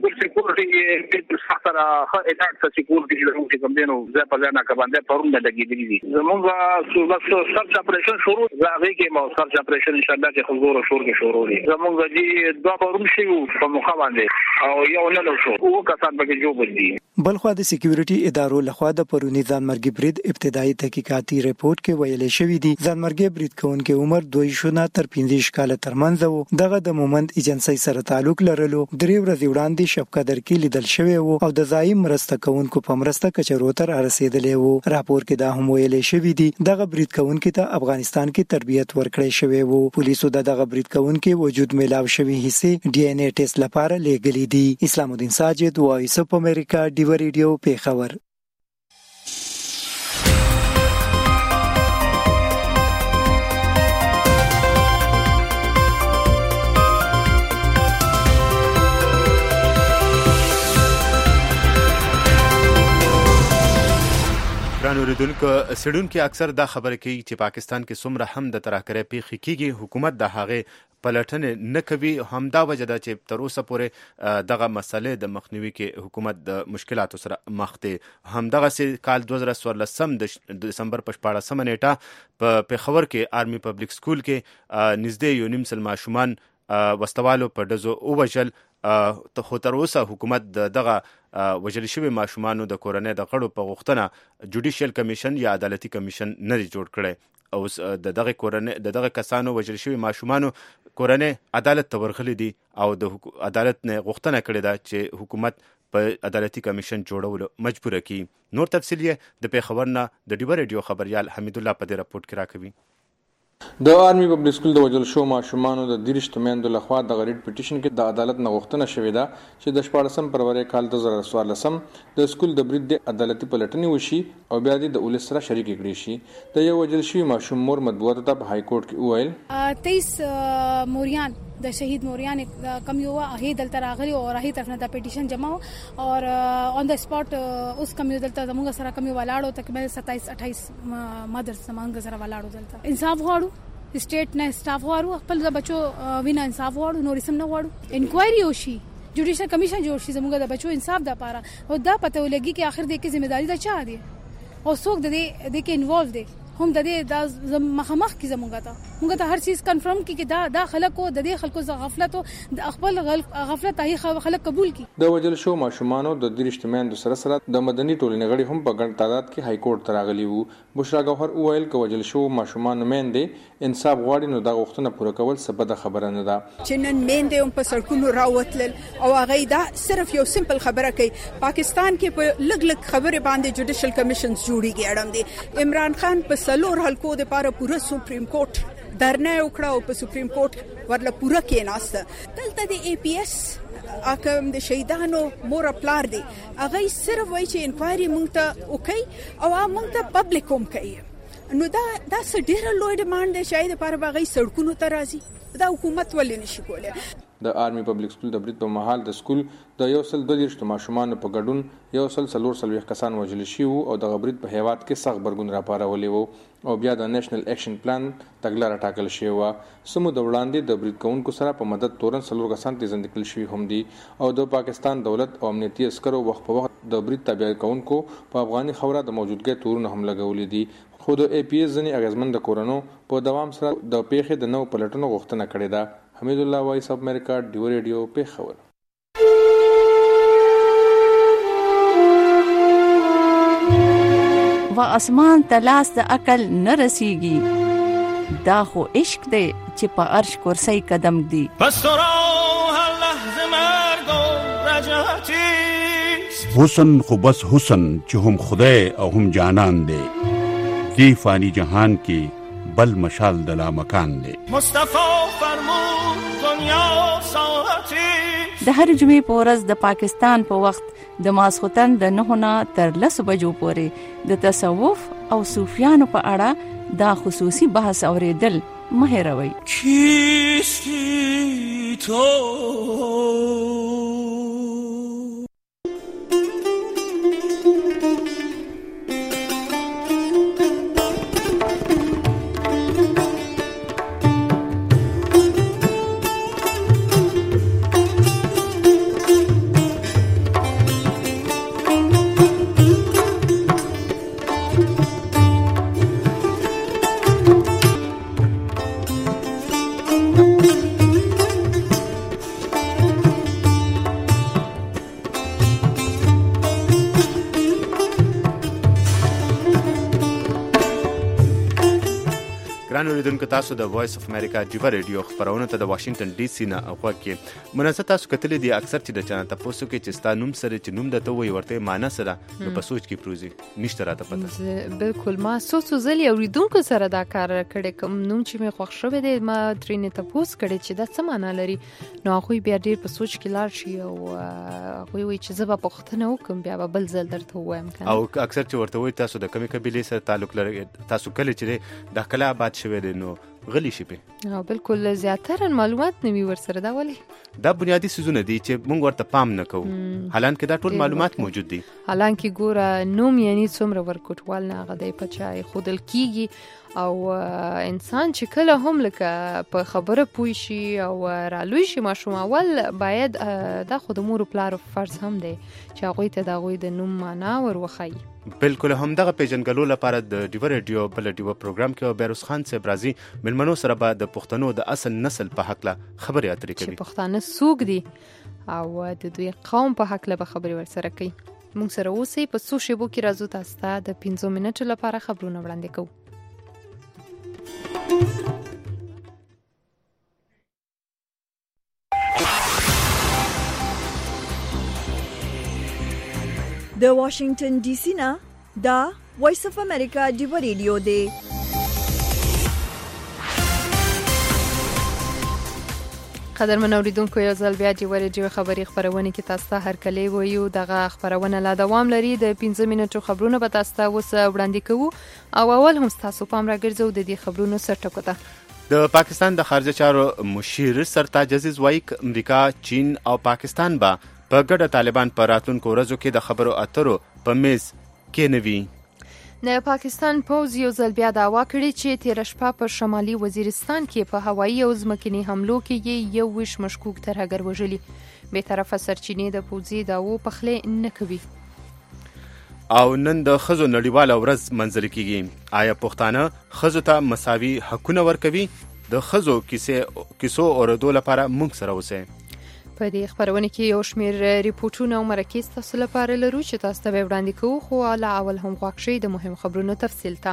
سره ادارت سکیورټي لرو چې کوم دینو زه په ځان کې باندې پرون د لګیدلی دي زموږ بس سرچ اپریشن شروع راغی کې مو سرچ اپریشن ان شاء الله چې حضور شروع کې شروع دي زموږ دي دوه پرون شي په مخه باندې او یو نه شو او کسان به جوړ دي بلخو د سکیورټي ادارو لخوا د پرونی ځانمرګي برید ابتدایي تحقیقاتي ریپورت کې ویل شوی دی ځانمرګي برید کوونکې عمر 2 تر 15 کال ترمنځ وو دغه د مومند ایجنسی سره تعلق لرلو 3 ورځې وړاندې شب قدر کې لیدل شوی وو او د ځای مرسته کوونکو په مرسته کچرو تر رسیدلې وو راپور کې دا هم ویل شوی دی دغه برید کوونکې ته افغانستان کې تربیت ورکړی شوی وو پولیسو دغه برید کوونکې وجود ملاو شوی حصے ډي ان اے ټیسټ لپاره لېږلي دي اسلام الدین ساجد وایس اف امریکا ډیو ریډیو پیښور اوریدونکو سړونکو اکثر دا خبره کوي چې پاکستان کې څومره هم د ترهګرۍ پیښې کیږي حکومت د هغه پلټنې نه کوي همدا وجه ده چې تر اوسه پورې دغه مسلې د مخنیوي کې حکومت د مشکلاتو سره مخ دی همدغه سي کال 2014 د دسمبر په 14 نیټه په پیښور کې آرمي پبلک سکول کې نږدې 1.5 سل ماشومان وستوالو په دزو اوجل خو تر اوسه حکومت دغه وجل شوی ماشومانو د کورنۍ د غړو په غوښتنه جوډیشل کمیشن یا عدالتي کمیشن نه جوړ کړي اوس د دغه کسانو وژل شوي ماشومانو کورنۍ عدالت ته ورغلي دي او د عدالت نه غوښتنه کړې ده چې حکومت په عدالتي کمیشن جوړولو مجبور کړي. نور تفصیل یې د پیښور نه د ډیوه ریډیو خبريال حمید الله په دې راپورټ کې راکوي. د آرمي پبلک سکول د وژل شو ماشومانو د 30 میندو لخوا د ریټ پټیشن کې د عدالت نه غوښتنه شوې ده چې د 14 فروری کال 2014 د سکول د برید د عدالتي پلټنې وشي او بیا د ولس سره شریک کړي شي. د یو وژل شوی ماشوم مور مطبوعاتو ته په های کورټ کې وویل 23 موریان د شهید موریان کم یو هي دلته راغلی او راهي طرف نه د پټیشن جمع او اون د سپاٹ اوس کم یو دلته زموږ سره کم یو ولاړو تقریبا 27-28 مدرس زموږ سره ولاړو دلته انصاف غواړو سټیټ نه سټاف غواړو خپل د بچو وینا انصاف غواړو نور سم نه غواړو انکوایري وشي جوډیشل کمیشن جوړ شي زموږ د بچو انصاف د پاره او دا پته ولګي چې اخر دې کې ځمېداري دا چا دی او څوک د دې کې انوالو دی هم د دې د مخامخ کې زموږ ته هر چیز کنفرم کی چې دا خلکو د دې خلکو ز غفلت او د خپل غفلت هي خلک قبول کی. د وژل شو ماشومانو د 30 میندو سره د مدني ټولنې غړي هم په ګڼ تعداد کې های کورټ ته راغلي وو. بشرا ګوهر وویل چې وژل شو ماشومانو میندې انصاف غواړي نو دا غوښتنه پوره کول څه بده خبره نه ده. چې نن میندې هم په سړکونو راوتل او هغه دا صرف یو سمپل خبره کوي پاکستان کې په لګ خبره باندې جوډیشل کمیشنز جوړیږي اړم دي. عمران خان په سلور حلقو د پاره پوره سپریم کورټ درنه وکړه او په سپریم کورټ ورله پوره کېناسته. دلته د ای پی ایس اکم د شهیدانو مور پلار دی هغه صرف وایي چې انکوایري مونږ ته وکي او مونږ ته پبلک هم کوي نو دا ډېر لوی ډیماند دی شاید لپاره باغی سړکونو ته راځي دا حکومت ولې نشي کولای. د آرمي پبلک سکول د برید په محل د سکول د 122 ماشومان په ګډون 140 کسان وژل شوي او د برید په هیواد کې سخت برګون راپارولې وو او بیا د نېشنل اکشن پلان تګلاره ټاکل شوی و. سمو د وړاندې د برید کوونکو سره په مدد تورن 4 کسان تیزند کړل شوي هم دي او د پاکستان دولت او امنیتي عسکرو وخت په وخت د برید تابع کوونکو په افغاني خوره د موجودګۍ تورونه هم لګولې دي. خو د ای پی ایس ځنی اغیزمن د کورونو په دوام سره د پیښې د نو پلټنو غوښتنه کړې ده. حمید الله وایس اف امریکا ډیو ریډیو پیښور. و اسمان ته لاس د عقل نه رسیږي دا خو عشق دی چې په عرش کرسی قدم دی. پس تو را هر لحظه مرگ و رجعتی حسن خو بس حسن چې هم خدای او هم جانان دی دی فانی جهان کې بل مشال د لا مکان دی. مصطفی فرمود دنیا ساعتی د هر جمعې په ورځ د پاکستان په وخت د ماسختن د 9 نه تر 10 بجو پورې د تصوف او صوفیانو په اړه دا خصوصي بحث اوریدل مه هېروئ. کیستی تو اوریدونکو تاسو د وایس اف امریکا ډیوه ریډیو خبرونه ته د واشنگټن ډي سي نه غوږی مناسب تاسو کتلې دي اکثر چې د چانه تاسو کې چې ستا نوم سره چې نوم د ته وي ورته معنی سره نو په سوچ کې پروزي نشته راته پته. بالکل ما سوچ زلي اوریدونکو سره دا کار کړي کوم نوم چې مې خوښ شوی دی ما ترینه تاسو کړي چې دا څه معنی لري نو هغه بیا ډیر په سوچ کې لار شي او هغه وی چې زه به پښتنه وکم بیا بل ځل درته وایم کنه. او اکثر چې ورته وي تاسو د کمی قبيله سره تعلق لري تاسو کله چې د کله آباد شوی دی نو غلی شي په بالکل زیاتره معلومات نوي ورسره دا ولي دا بنیادی سيزونه دي چې موږ ورته پام نه کوو حالانکه دا ټول معلومات موجود دي. حالانکه ګوره نوم یعنی څومره ورکوټوال نه غدای په چای خودل کیږي او انسان چې کله هم لکه په خبره پوي شي او رالوي شي ماشوم اول باید دا خود مور پلار فرض هم دی چې هغه ته دا غوي د نوم معنا ورخی. بالکل هم دغه پیژنګلو لپاره د ډیو ریډیو بل ډیو پروګرام کې بیروس خان صاحب راځي ملمنو سره به د پښتنو د اصل نسل په حق له خبرې اترې کوي چې پښتانه سوق دي او د دوی قوم په حق له خبرې ورسره کوي. موږ سره اوسئ په څو شیبو کې راځو تاسو ته د 15 منټو لپاره خبرونه وړاندې کوو. د واشنگټن ډي سي نه دا وایس اف امریکا ډیو ریډیو دی. قدرمن اوریدونکو یو ځل بیا ډیو ریډیو خبري خبرونه کې تاسو ته هرکلی وایو. دغه خبرونه لا دوام لري. د 15 منټو خبرونه به تاسو ته اوس وړاندې کوو او اول هم تاسو پام راګرځو د دې خبرونو سرټکو ته. د پاکستان د خارجه چارو مشیر سرتاج عزیز وایي امریکا، چین او پاکستان به په ګډه طالبان په راتلونکو ورځو کې د خبرو اترو په میز کېنوي. د پاکستان پوځ یو ځل بیا دعوا کړې چې تېره شپه په شمالي وزیرستان کې په هوایي او ځمکني حملو کې یو ویش مشکوک ترهګر وژلي. بېطرفه سرچینې د پوځي دعوو پخلی نه کوي. او نن د ښځو نړیواله ورځ منځلې کیږي. آیا پښتانه ښځو ته مساوي حقونه ورکوي؟ د ښځو کیسو اورېدو لپاره موږ سره اوسئ. په دې خبرونه کې یو شمېر ریپورټونه او مرکې تاسو لپاره لرو چې تاسو ته وړاندې کوو، خو لا اول هم غواړم شئ د مهم خبرونو تفصیل ته.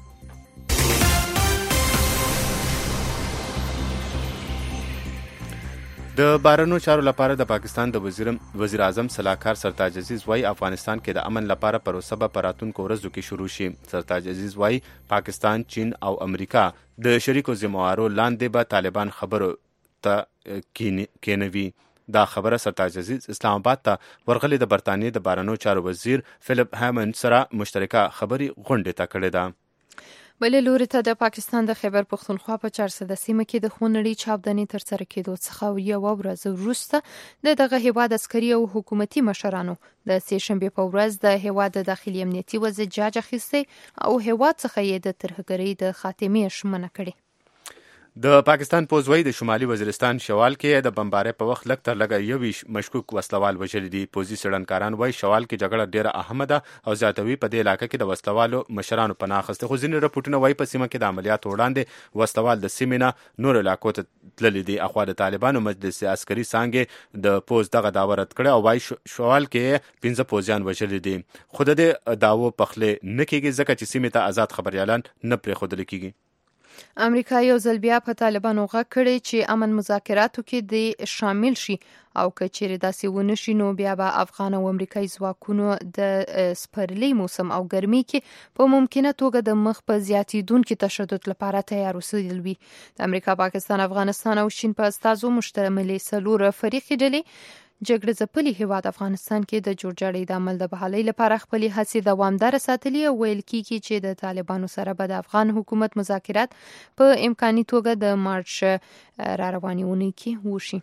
د بهرنیو چارو لپاره د پاکستان د وزیر اعظم صلاحکار سرتاج عزیز وایي افغانستان کې د امن لپاره پروسه به په راتلونکو ورځو کې شروع شي. سرتاج عزیز وایي پاکستان، چین او امریکا د شریکو ذمہوارو لاندې به طالبان خبرو ته کېنوي. دا خبره سرتاج عزیز اسلام آباد ته ورغلي د برطانیې د بهرنیو چارو وزیر فلیپ هیمند سره مشترکه خبري غونډې ته کړې ده. بلې لوري ته د پاکستان د خیبر پښتونخوا په 400 سیمه کې د خونړۍ چاودنې ترسره کېدو څخه یوه ورځ وروسته دغه هیواد عسکري او حکومتي مشرانو د سې شنبې په ورځ د هیواد د داخلي امنیتي وضع جاج اخیستی او هیواد څخه یې د ترهګرۍ د خاتمې ژمنه کړې. د پاکستان پوځ وایي د شمالي وزیرستان شوال کې د بمبارۍ په وخت لږ تر لږه 21 مشکوک وسلوال وژلي دي. پوځي څېړنکاران وایي شوال کې جګړه ډېره اهمه ده او زیاتوي په دې علاقه کې د وسلوالو مشرانو پناه اخیستې. خو ځینې رپورټونه وایي په سیمه کې د عملیاتو وړاندې وسلوال د سیمې نه نورو علاقو ته تللي دي. اخوا د طالبانو مجلس عسکري څانګې د پوځ دغه دعوه رد کړې او وایي شوال کې 15 پوځیان وژلي دي. خو د دې دعوو پخلی نه کېږي ځکه چې سیمې ته آزاد خبریالان نه پرېښودل کېږي. امریکا یو ځل بیا په طالبانو غږ کړی چې امن مذاکراتو کې د شامل شي او که چیرې داسې ونه شي نو بیا به افغان او امریکایي ځواکونو د سپرلي موسم او ګرمۍ کې په ممکنه توګه د مخ په زیاتېدونکي تشدد لپاره تیار اوسېدل وي. د امریکا، پاکستان، افغانستان او چین په استازو مشتملې 4 فریقي ډلې جګړه ځپلي هیواد افغانستان کې د جوړجاړي د عمل د بحالۍ لپاره خپلې هڅې دوامداره ساتلي او ویل کېږي چې د طالبانو سره به د افغان حکومت مذاکرات په امکاني توګه د مارچ را روانې اونۍ کې وشي.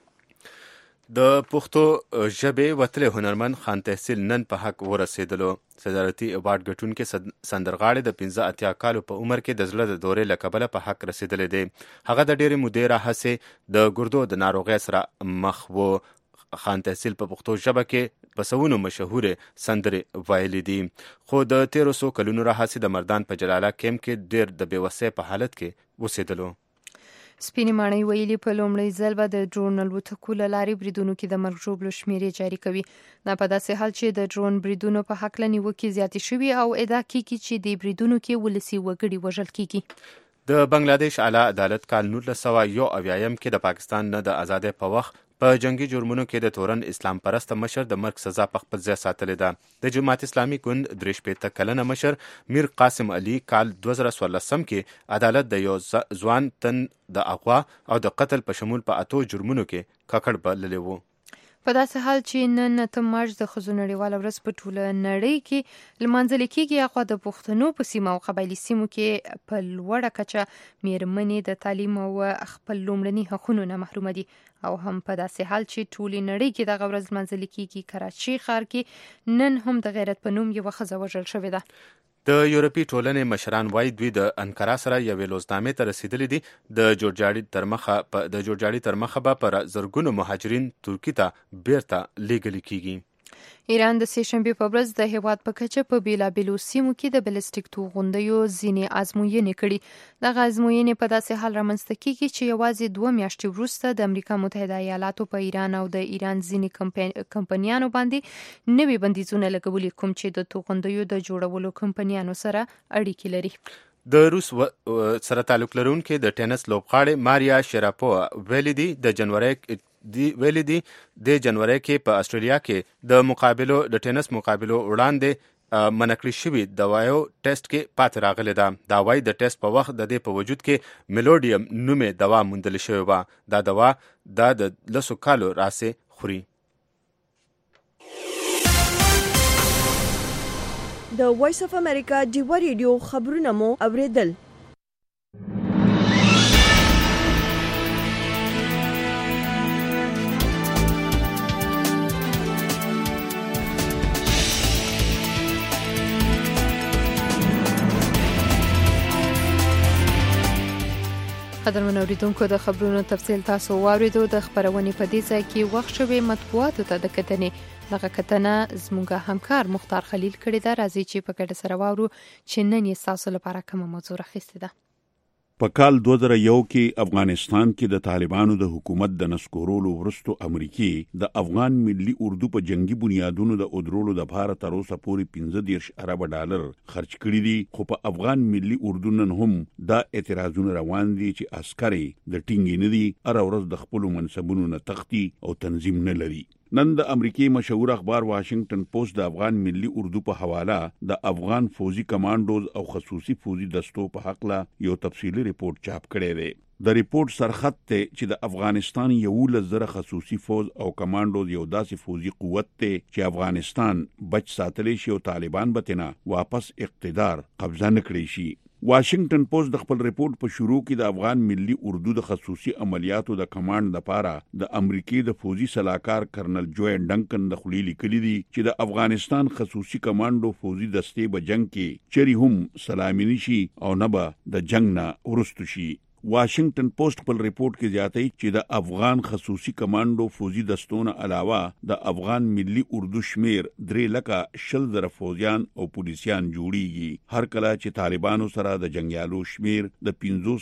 د پښتو ژبې وتلی هنرمند خان تحصیل نن په حق ورسېدلو. صدارتي ایوارډ ګټونکي سندرغاړی د 15 کالو په عمر کې د زړه د دورې له کبله په حق رسېدلی دی. هغه د ډېرې مودې راهیسې د ګردو د ناروغۍ سره مخ و. خان تحصیل په پښتو ژبه کې په سوونو مشهورې سندرې ویلي دي، خو د 1300 کلونو راهیسې د مردان په جلاله کیمپ کې ډېر د بېوسۍ په حالت کې اوسېدلو. سپینې ماڼۍ ویلي په لومړي ځل به د ډرون الوتکو له لارې بریدونو کې د مرګ ژوبلو شمېرې جاري کوي. دا په داسې حال چې د ډرون بریدونو په هکله نیوکې زیاتې شوي او ادعا کېږي چې د بریدونو کې ولسي وګړي وژل کېږي. د بنگلاديش اعلی عدالت کال 1991 کې د پاکستان نه د آزادۍ په وخت په جنگي جرمونو کې د تورن اسلام پرست مشر د مرګ سزا په خپل ځای ساتلې ده. د جماعت اسلامي ګوند 63 کلنه مشر میر قاسم علي کال 2014 کې عدالت د یو ځوان تن د اغوا او د قتل په شمول په 8 جرمونو کې ککړ بللی وو. په داسې حال چې نن 9 مارچ د ښځو نړیواله ورځ په ټوله نړۍ کې لمانځل کېږي، هغه د پښتنو په سیمه او قبایلي سیمو کې په لوړه کچه میرمنې د تعلیم او خپل لومړني حقونو نه محرومه دي. او هم په داسې حال چې ټولې نړۍ کې دغه ورځ لمانځل کېږي، کراچۍ ښار کې نن هم د غیرت په نوم یوه ښځه وژل شوې ده. د یورپي ټولنې مشران وایي دوی د انکارا سره یوې لوزنامې ته رسیدلي دي. د جوړجاړي تر مخه به پر زرګونو مهاجرین ترکیې ته بیرته لیږلي کیږي. ایران د سې شنبې په ورځ د هیواد په کچه په بیلابیلو سیمو کې د بلسټیک توغندیو ځینې ازموینې کړي. دغه ازموینې په داسې حال رامنځته کیږي چې یوازې 2 میاشتې وروسته د امریکا متحده ایالاتو په ایران او د ایران ځینې کمپنیانو باندې نوي بندیزونه لګولي، کوم چې د توغندیو د جوړولو کمپنیانو سره اړیکې لري. د روس سره تعلق لرونکي د ټینس لوبغاړې ماریا شراپووا ویلي دي د جنوري کې په استرالیا کې د ټینس مقابلو وړاندې منکړی شوی دوایو ټیسټ کې پاتې راغلی ده. دا وایي د ټیسټ په وخت د دې په وجود کې میلوډیم نومې دوا موندل شوې وه. دا دوا د 10 کالو راسې خوري. د وایس اف امریکا ډیوا ریډیو خبرونه مو اوریدل. قدرمن اوریدونکو د خبرونو تفصیل تاسو واوریدو. د خبرونې په دې ځای کې وخت شوی مطبوعاتو ته د کتنې دغه کتنه زموږ همکار مختار خلیل کړی ده. راځي چې په ګډه سره واورو چې نن یې تاسو لپاره کومه موضوع راخیستې ده. په کال 2001 کې افغانستان کې د طالبانو د حکومت د نسکورولو وروسته امریکای د افغان ملي اردو په جنگي بنیادونو د اودرولو د لپاره تر اوسه پورې 15 ارب ډالر خرج کړي دي. خو په افغان ملي اردو نن هم دا اعتراضونه روان دي چې عسکري د ټینګ نه دي، هر ورځ د خپل منصبونو نه تختی او تنظیم نه لري. نن د امریکای مشهور اخبار واشنگټن پوسټ د افغان ملي اردو په حواله د افغان فوزي کمانډوز او خصوصي فوزي دستو په حق لا یو تفصیلی ریپورت چاپ کړی دی. د ریپورت سرخط ته چې د افغانستان 11,000 خصوصي فوز او کمانډوز یو داسې فوزي قوت ته چې افغانستان بچ ساتلی شي او طالبان به تنه واپس اقتدار قبضه نکړي شي. واشنگټن پوسټ د خپل ریپورت په شروع کې د افغان ملي اردو د خصوصي عملیاتو د کمانډ لپاره د امریکای د فوزي سلاکار کرنل جوی ډنکن د خلیل لیکلي دي چې د افغانستان خصوصي کمانډو فوزي دستې په جنگ کې چری هم سلامي نشي او نه به د جنگ نه ورستو شي. واشنگټن پوسټ خپل ریپورت کې زیاتوي چې د افغان خصوصي کمانډو فوزي دستونه علاوه د افغان ملي اردو شمیر 3,00,000 فوجیان او پولیسیان جوړیږي. هر کله چې طالبانو سره د جنگیالو شمیر د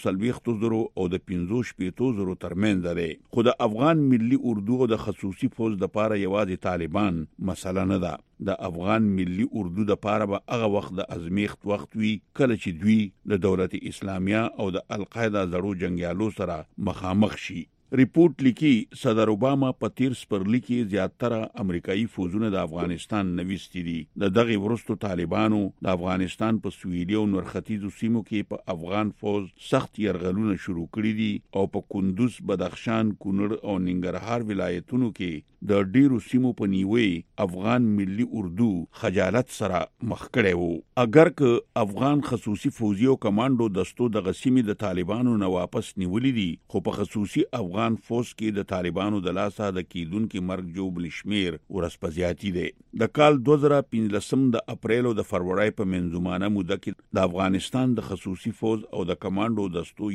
15,000 او د 15,000 ترمنځ دی. خو د افغان ملي اردو او د خصوصي فوج د لپاره یوازې طالبان مسله نه ده. د افغان ملي اردو د لپاره به هغه وخت د ازمیخت وخت وي کله چې دوی د دولت اسلامیه او د القاعده زړو جنگیالو سره مخامخ شي. ریپورت لیکي صدر اوباما په 13 سپرلی کې زیاتره امریکایي فوجونه د افغانستان نويستي دي. د دغه ورستو طالبانو د افغانستان په سویلي او نورختیزو سیمو کې په افغان فوج سخت يرغلونه شروع کړي دي او په کندوز، بدخشان، کونړ او ننګرهار ولایتونو کې د ډیرو سیمو په نیوي افغان ملي اردو خجالت سره مخ کړي وو. اگر که افغان خصوصي فوجي او کمانډو دستو د غسیمې د طالبانو نه واپس نیولې دي، خو په خصوصي افغان فوج کې د طالبانو د لاسه د کیدونکو مرګ جوړ شمیر ورسپزیاتی دی. د کال 2015 د اپریل او د فروری په منځمانه موده کې د افغانستان د خصوصي فوج او د کمانډو دستو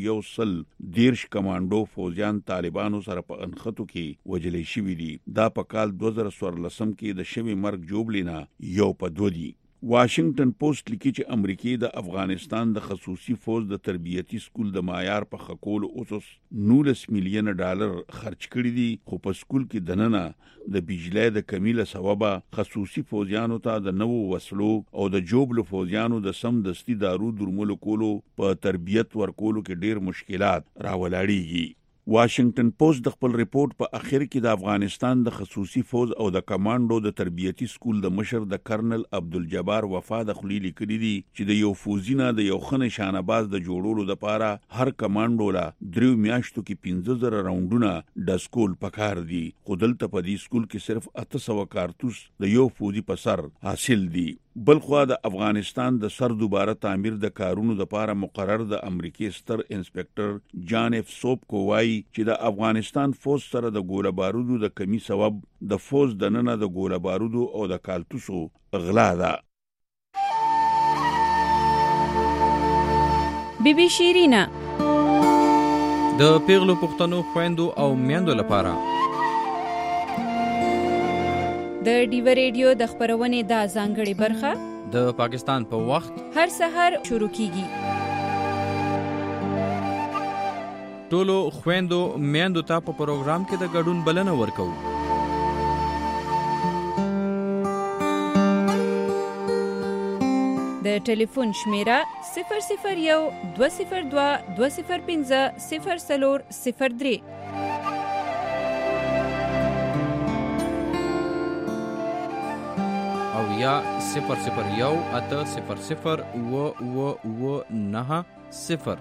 110 کمانډو فوجیان طالبانو سره په انخته کې وجلې شوې دي. دا په کال 2014 کې د شوی مرګ جوړلینا یو په 2 دي. واشنگټن پوسټ لیکي چې امریکای د افغانستان د خصوصي فوج د تربیتی سکول د معیار په خکول اوسس 19 میلیون ډالر خرج کړي دي. خو په سکول کې دننه د بجلی د کمی له سببه خصوصي فوجیانو ته د نوو وسلو او د جوبلو فوجیانو د سم دستي دارو درملو کولو په تربیت ورکولو کې ډیر مشکلات راولاړيږي. واشنگټن پوسټ د خپل ریپورت په اخر کې د افغانستان د خصوصي فوج او د کمانډو د تربیتی سکول د مشر د کرنل عبدالجبار وفا د خلیل کړي دي چې د یو فوجینا د یو خن شانباز د جوړولو لپاره هر کمانډو لا 3 میاشتو کې 15,000 راوندونه د سکول پکار دي. خو دلته په دې سکول کې صرف 800 کارتوس د یو فوجي په سر حاصل دي. بلخوا د افغانستان د سر دوباره تعمیر د کارونو لپاره مقرر د امریکای ستر انسپکټر جان اف سوپ کووای چې د افغانستان فوج سره د ګوله بارودو د کمی سبب د فوج د نننه د ګوله بارودو او د کالتوسو اغلا ده. بیبي شیرینا د پیغلو پښتنو خويندو او میندو لپاره د ډیو ریډیو د خبرونې د ځانګړي برخه د پاکستان په وخت هر سحر شروع کیږي. ټولو خويندو میندو ته په پروګرام کې د ګډون بلنه ورکو. د ټلیفون شمیره 001 202 205 0403 او یا 001-800-990.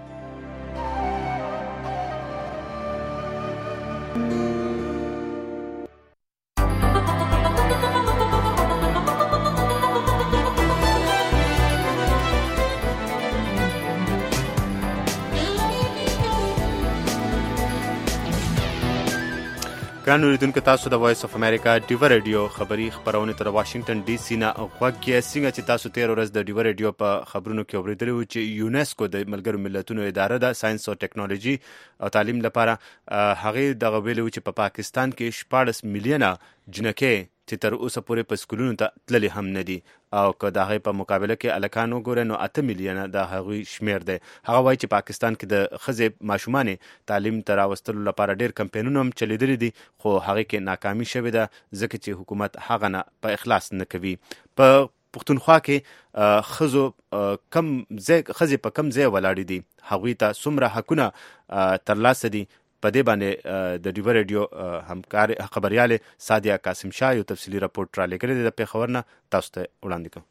ګران اوریدونکو تاسو د وایس اف امریکا ډیو ریډیو خبری خبرونه تر واشنگټن ډي سي نه غوږی څنګه چې تاسو تیر ورځ د ډیو ریډیو په خبرونو کې اوریدلی و چې یونیسکو د ملګرو ملتونو اداره د ساينس او ټیکنالوژي او تعلیم لپاره هغه د غویلو چې په پاکستان کې 14 میلیونه جنکې چې تر اوسه پورې په سکولونو ته تللي هم نه دي او که د هغې په مقابله کې هلکان وګورئ نو 8 میلیونه د هغوی شمیر دی. هغه وایي چې پاکستان کې د ښځې ماشومانې تعلیم ته راوستلو لپاره ډېر کمپینونه هم چلیدلي دي خو هغې کې ناکامي شوې ده ځکه چې حکومت هغه نه په اخلاص نه کوي. په پښتونخوا کې ښځې په کم ځای ولاړې دي هغوی ته څومره حقونه ترلاسه دي په دې باندې د ډیو ریډیو همکار خبرياله سادیا قاسم شاه یو تفصیلی راپورټ را لګړي د پیښور نه تاسو ته وړاندې کوم.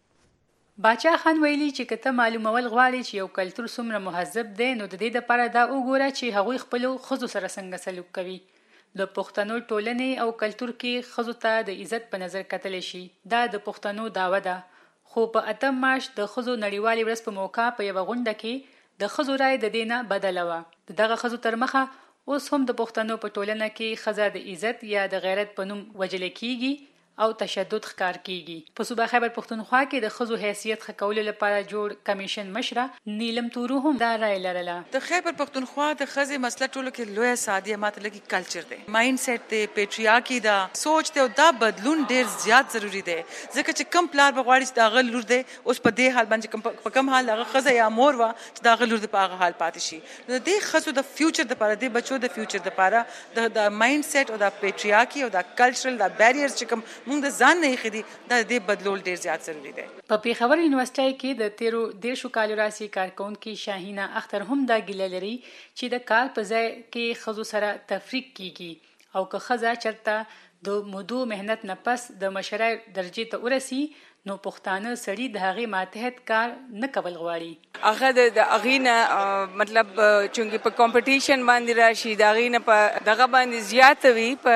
باچا خان ویلي چې کته معلومول غواړي چې یو کلتور څومره مهذب دی نو د دې لپاره دا وګوره چې هغوی خپل خزو سره څنګه سلوک کوي. د پښتنو ټولنې او کلتور کې خزو ته د عزت په نظر کتل شي. دا د پښتنو داوا ده. خو په 8 مارچ د خزو نړیوالې ورځ په موقع په یو غونډه کې د خزو رای د دینه بدله و. دغه خزو تر مخه اوس هم د پښتنو په ټولنه کې ښځه د عزت یا د غیرت په نوم وجل کیږي او تشدد ښکار کیږي. په صوبه خیبر پښتونخوا کې د خزو حیثیت ښه کولو لپاره جوړ کمیشن مشره نیلم تورو هم دا رائے لرله. د خیبر پښتونخوا د خزې مسله ټولو کې لوی سادیه ماته لګي کلچر دی، مایند سیټ دی، پیټریارکی دا سوچ دی او دا بدلون ډیر زیات ضروری دی ځکه چې کم پلار بغواړي چې دا غل لور دی اوس په دې حال باندې په کم حال هغه خزه یا مور وا چې دا غل لور دی په هغه حال پاتې شي. د دې خزو د فیوچر لپاره د بچو د فیوچر لپاره د مایند سیټ او د پیټریارکی او د کلچرل د بیریرز چې کوم موږ د ځان نه خېدي دا دې بدلول ډیر زیات ضروری دی. په پیښور یونیورسيټي کې د 13 کالو راسي کارکونکو شاهینه اختر هم دا ګیله لري چې د کار په ځای کې خزو سره تفریق کیږي او که خزه چرته د مودو مهنت نه پس د مشرای درجه ته ورسی نو پښتانه سړي د هغه ماتحت کار نه کول غواړي. هغه د اغینه مطلب چونګې په کمپټیشن باندې راشي د اغینه په دغه باندې زیات وي په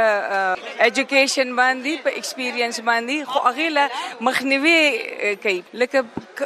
اډوکیشن باندې په ایکسپیرینس باندې خو اغیله مخنیوي کوي لکه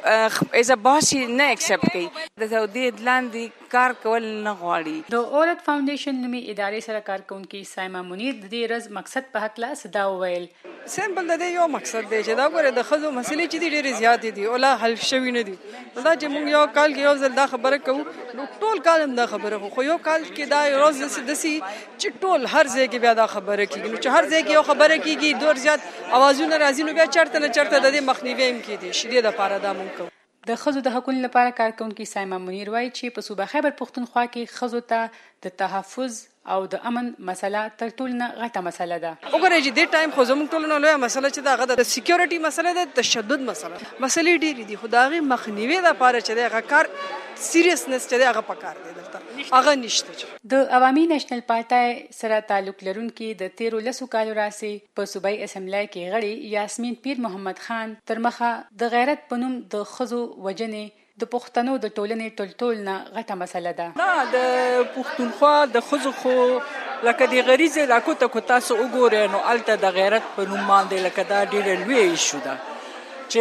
ایز ا باس نه ایکسپټ کوي د سعودي لاندې کار کول نه غواړي. د اورت فاونډیشن نومي ادارې سره کارکونکو سایما منیر د دې رز مقصد په حق لا صدا وویل. سیمپل د دې یو مقصد دی چې دا ګوره د خزو مسلې چې ډېرې زیات دي اوله حل شوی نه دي. دا چې موږ یو کال کې یو ځل دا خبره کوو نو ټول کال هم دا خبره خو یو کال کې دا روز دسي چې ټول هر ځای کې بیا دا خبره کیږي نو چې هر ځای کې یو خبره کیږي ډور زیات اوازونه راځي نو بیا چرته نه چرته د دې مخنیوي هم کیدي شیدې د پاره دا مونږ کوو. د خزو د حقوقو لپاره کارکونکو سایما منیر وایي چې په صوبه خیبر پښتونخوا کې خزو ته د تحفظ او د امن مسله تر ټولو نه غټه مسله ده. وګورئ چې د ټایم خو زموږ ټولو نه لوی مسله چې دا غد د سکیورټي مسله ده، تشدد مسلې ډېرې دي خو دا غي مخنیوي د پاره چې دا کار سیریسنس چې دا غو پکار دی دلته هغه نشته. د عوامي نېشنل پارټي سره تعلق لرونکي د 13 کالو راسي په صوبایي اسمبلی کې غړي یاسمین پیر محمد خان تر مخه د غیرت پنوم د خزو وجنې د پښتنو د ټولنې ټول نه غټه مسله ده. نه د پښتونخوا د خزو خو لکه د غریزه لاکو ته کو تاسو وګورئ نو الته د غیرت په نوم باندې لکه دا ډېر لوی ایشو ده چې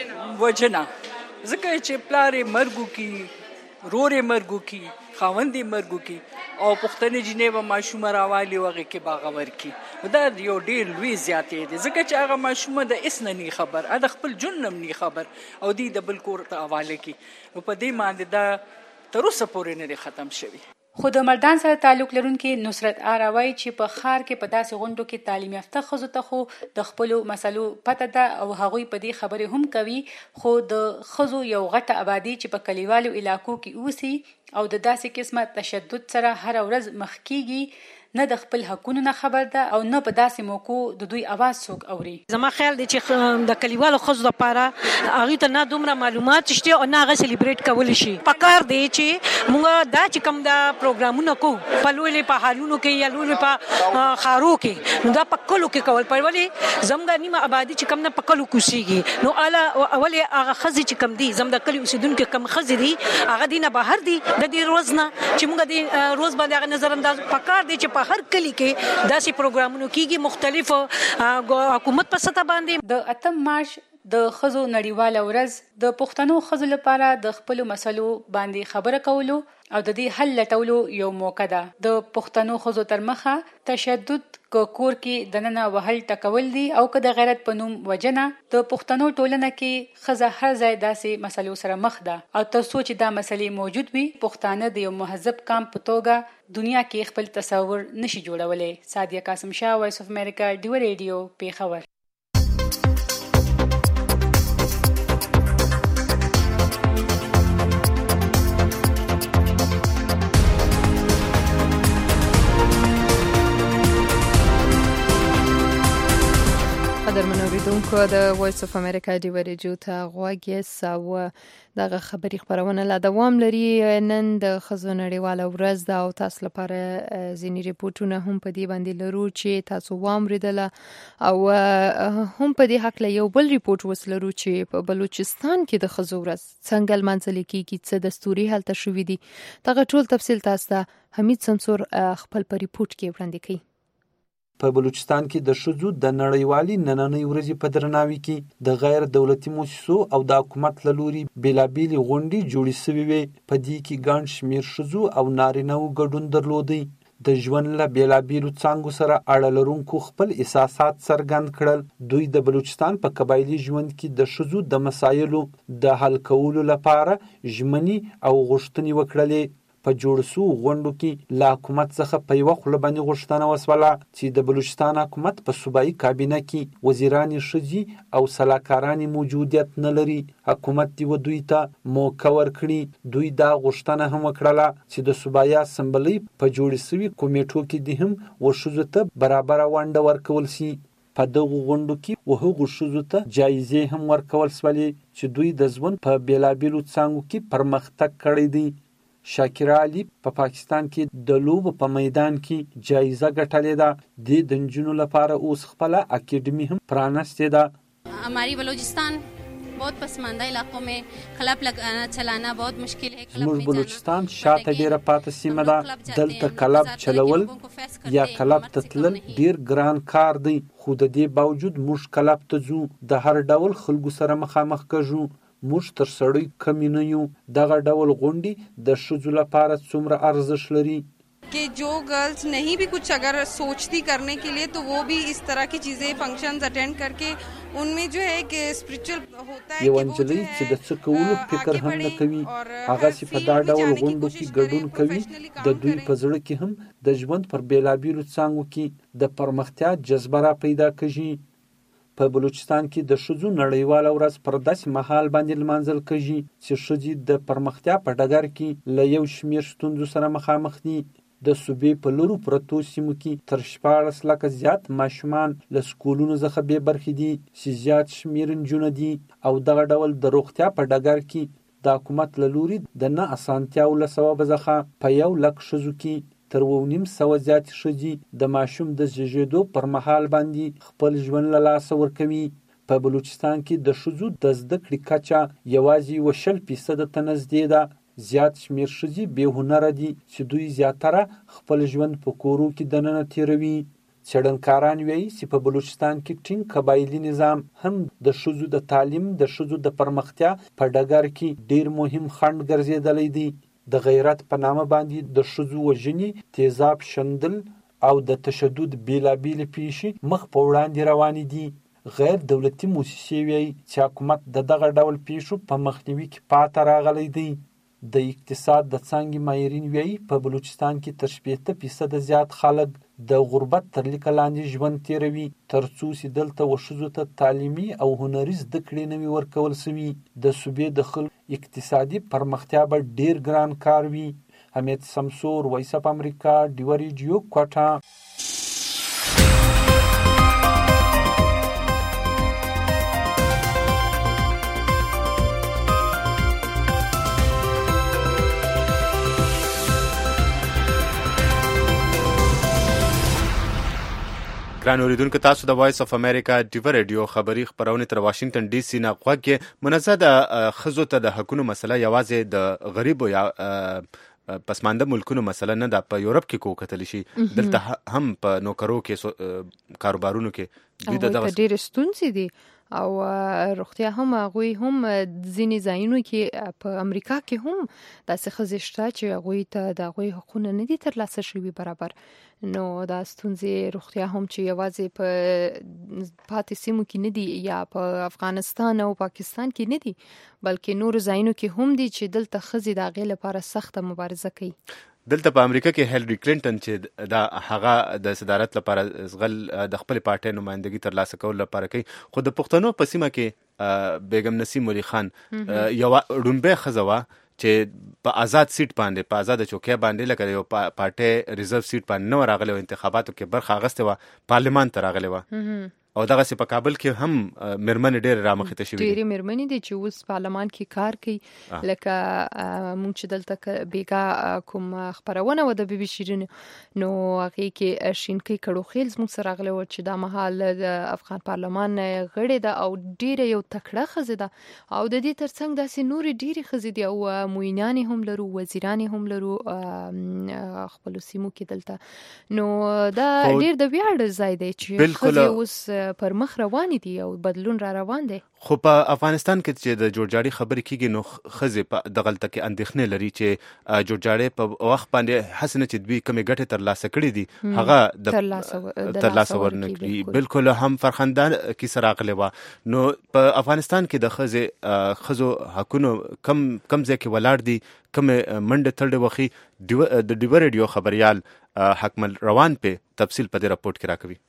وجنه ځکه چې پلارې مرګو کی رورې مرګو کی خاوندې مرګو کی او پښتنې جنې و ماشومه راوالي وغه کې باغور کی دا یو ډېر لوی زیاتې دي ځکه چې هغه ماشومه د اسننی خبر د خپل جنم نی خبر او دی د بل کور ته حواله کی نو په دې باندې دا تر اوسه پورې نه ختم شوی. خو د مردان سره تعلق لرونکي نصرت آراوي چې په خار کې په داسې غونډو کې تعلیم یافته خزو ته خو د خپل مسلو پته ده او هغوی په دې خبره هم کوي خو د خزو یو غټه آبادی چې په کلیوالو علاقو کې اوسي او د داسې قسمه تشدد سره هر ورځ مخ کیږي نه د خپل حقونو نه خبر ده او نه په داسې موکو د دوی اواز څوک اوري. زما خیال دی چې د کلیوالو ښځو لپاره هغوی ته نه دومره معلومات شته او نه هغه سلیبریټ کولی شي. پکار دی چې موږ دا چې کوم دا پروګرامونه کوو په لویلې په هالونو کې یا لویلې په ښارو کې نو دا په کلو کې کول پر ولې زموږ نیمه آبادي چې کوم نه په کلو کوسیږي نو ولې هغه ښځې چې کوم دي زموږ د کلي اوسېدونکي کوم ښځې دي هغه دي نه بهر دي د دې روز نه چې موږ د روز باندې هغه نظر انداز پکار دی چې په هر کلي کې داسې پروګرامونه کیږي مختلف حکومت په سطح باندې. د 8 مارچ د ښځو نړیواله ورځ د پښتنو ښځو لپاره د خپلو مسلو باندې خبره کولو او د دې حل لټولو یو موقع ده. د پښتنو ښځو تر مخه تشدد کور کې دننه وهل ټکول دي او که د غیرت په نوم وجنه د پښتنو ټولنه کې ښځه هر ځای داسې مسلو سره مخ ده او تر څو چې دا مسلې موجود وي پښتانه د یو مهذب قام په توګه دنیا کې خپل تصور نشي جوړولی. سادیه قاسم شاه، وایس اف امریکا، ډیو ریډیو، پیښور. قدرمن اوریدونکو د وایس اف امریکا ډیو ریډیو ته غوږ یاست. دغه خبري خبرونه لا دوام لري. نن د ښځو نړیواله ورځ ده او تاسو لپاره ځینې ریپورټونه هم په دې باندې لرو چې تاسو واوریدله او هم په دې هکله یو بل ریپورټ اوس لرو چې په بلوچستان کې د ښځو ورځ څنګه لمانځل کیږي، څه دستوري هلته شوي دي. دغه ټول تفصیل تاسو ته حمید سمسور خپل په ریپورټ کې وړاندې کوي. په بلوچستان کې د ښځو د نړیوالې نننۍ ورځې په درناوي کې د غیر دولتي مؤسسو او د حکومت له لوري بېلابېلې غونډې جوړې شوې وې. په دې کې ګڼ شمېر ښځو او نارینه‌وو ګډون درلودی. د ژوند له بېلابېلو څانګو سره اړه لرونکو خپل احساسات څرګند کړل. دوی د بلوچستان په قبایلي ژوند کې د ښځو د مسایلو د حل کولو لپاره ژمنې او غوښتنې وکړلې. په جوړ شوو غونډو کې له حکومت څخه په یوه خوله باندې غوښتنه وشوله چې د بلوچستان حکومت په صوبایي کابینه کې وزیرانې ښځې او سلاکارانې موجودیت نه لري. حکومت دې دوی ته موقع ورکړي. دوی دا غوښتنه هم وکړله چې د صوبایي اسمبلۍ په جوړې شوي کمیټو کې دې هم ښځو ته برابره ونډه ورکول شي. په دغو غونډو کې هغو ښځو ته جایزې هم ورکول شولې چې دوی د ژوند په بېلابېلو څانګو کې پرمختګ کړی دی. شاکره علي په پاکستان کې د لوبو په میدان کې جایزه ګټلې ده. د نجونو لپاره اوس خپله اکیډمي هم پرانستې ده. हमारी बलूचिस्तान बहुत पसमानदा इलाकों में क्लब चलाना बहुत मुश्किल है. زموږ بلوچستان شاته ډیره پاتې سیمه ده. دلته کلب چلول یا کلب ته تلل ډیر ګران کار دی، خو د دې باوجود موږ کلب ته ځو. د هر ډول خلکو سره مخامخ کېږو. موږ تر سړی کمی نه یو. دغه ډول غونډې د ښځو لپاره څومره ارزښت لري कि जो गर्ल्स नहीं भी कुछ अगर सोचती करने के लिए तो वो भी इस तरह की चीज़ें फंक्शंस अटेंड करके उनमें जो है कि स्पिरिचुअल होता है. یو نجلۍ چې د څه کولو فکر هم نه کوي هغه چې په دا ډول غونډو کې ګډون کوي د دوی په زړه کې هم د ژوند پر بېلابېلو څانګو کې د پرمختیا جذبه را پیدا کوي. په بلوچستان کې د ښځو نړیواله ورځ پر داسې مهال باندې لمانځل کېږي چې ښځې د پرمختیا په ډګر کې له یو شمېر ستونزو سره مخامخ دي. د صوبې په لرو پرتو سیمو کې تر 14 لکه زیات ماشومان له سکولونو څخه بې برخې دي چې زیات شمېر نجونې دي. او دغه ډول د روغتیا په ډګر کې د حکومت له لوري د نه اسانتیاو له سببه څخه په 100,000 ښځو کې تر 2,500 زیاتې ښځې د ماشوم د زیږېدو پر مهال باندې خپل ژوند له لاسه ورکوي. په بلوچستان کې د ښځو د زده کړې کچه یوازې 20% ته نږدې ده. زیات شمېر ښځې بې هنره دي چې دوی زیاتره خپل ژوند په کورو کې دننه تېروي. څېړنکاران وایي چې په بلوچستان کې ټینګ قبایلي نظام هم د ښځو د تعلیم د ښځو د پرمختیا په ډګر کې ډېر مهم خنډ ګرځېدلی دی. د غیرت په نامه باندې د ښځو وژنې، تیزاب شندل او د تشدد بېلابېلې پیښې مخ په وړاندې روانې دي. غیر دولتي موسسې وایي چې حکومت د دغه ډول پیښو په مخنیوي کې پاتې راغلی دی. د اقتصاد د څانګې ماهرین وایي په بلوچستان کې تر 80% زیات خلک د غربت تر لیکه لاندې ژوند تېروي تر څو چې دلته ښځو ته تعلیمي او هنري زده کړې نه وي ورکول شوي. د صوبې د خلکو اقتصادي پرمختیا به ډېر ګران کار وي. حمید سمسور، وایس اف امریکا، ډیوه ریډیو، کوټه. ګران اوریدونکو، تاسو د وایس اف امریکا ډیوه ریډیو خبری خبرونه تر واشنگټن ډي سي نه غوږی. منزه د خزو ته د حقونو مسله یوازې د غریبو یا پسمانده ملکونو مسله نه ده. په یورپ کې کو کتل شي، دلته هم په نوکرو کې کاروبارونو کې دوی دغه ډېر ستونزې دي او روغتیا هم هغوی هم ځینې ځایونو کې په امریکا کې هم داسې ښځې شته چې هغوی ته د هغوی حقونه نه دي ترلاسه شوي برابر. نو دا ستونزې روغتیا هم چې یوازې په پاتې سیمو کې نه دي یا په افغانستان او پاکستان کې نه دي، بلکې نورو ځایونو کې هم دي چې دلته ښځې د هغې لپاره سخته مبارزه کوي. دلته په امریکا کې هیلری کلینټن چې دا هغه د صدارت لپاره زغل د خپل پارټۍ نمائندګي ترلاسه کول لپاره کوي، خو د پښتنو په سیمه کې بیگم نسیم ولی خان یو ډونبه خزوا چې په آزاد سیټ باندې په آزاد چوکۍ باندې لکه یو پارټۍ ریزرو سیټ باندې نو راغلی و، انتخاباتو کې برخه اخیستې وه، پارلمان ته راغلی وه. او دغه په کابل کې هم مرمنې ډېرې رامخته شوې دي. ډېرې مرمنې دي چې اوس پارلمان کې کار کوي. لکه مونږ چې دلته بیګا کوم خبرونه و د بي بي شیرین، نو هغې کې شینکۍ کړوخیل زموږ سره راغلی و چې دا مهال د افغان پارلمان غړې ده او ډېره یو تکړه ښځه ده. او د دې ترڅنګ داسې نورې ډېرې ښځې دي او معینانې هم لرو، وزیرانې هم لرو خپلو سیمو کې دلته. نو دا ډېر د ویاړ ځای دی چې ښځې اوس پر مخ روان دي او بدلون را روان دی. خو په افغانستان کې چې د جوړجاړي خبرې کیږي نو ښځې په دغلته کې اندېښنې لري چې جوړجاړي په وخت باندې هڅه نه چې دوی کمې ګټې ترلاسه کړي دي هغه ترلاسه ورنه کړي. بالکل هم فرخندان کیسه راغلې وه. نو په افغانستان کې د ښځو حقونو کم ځای کې ولاړ دي، کم منډه تړلې وخی. د ډیوه ریډیو خبریال حکمل روان په تفصیل په دې راپورټ کې راکوي.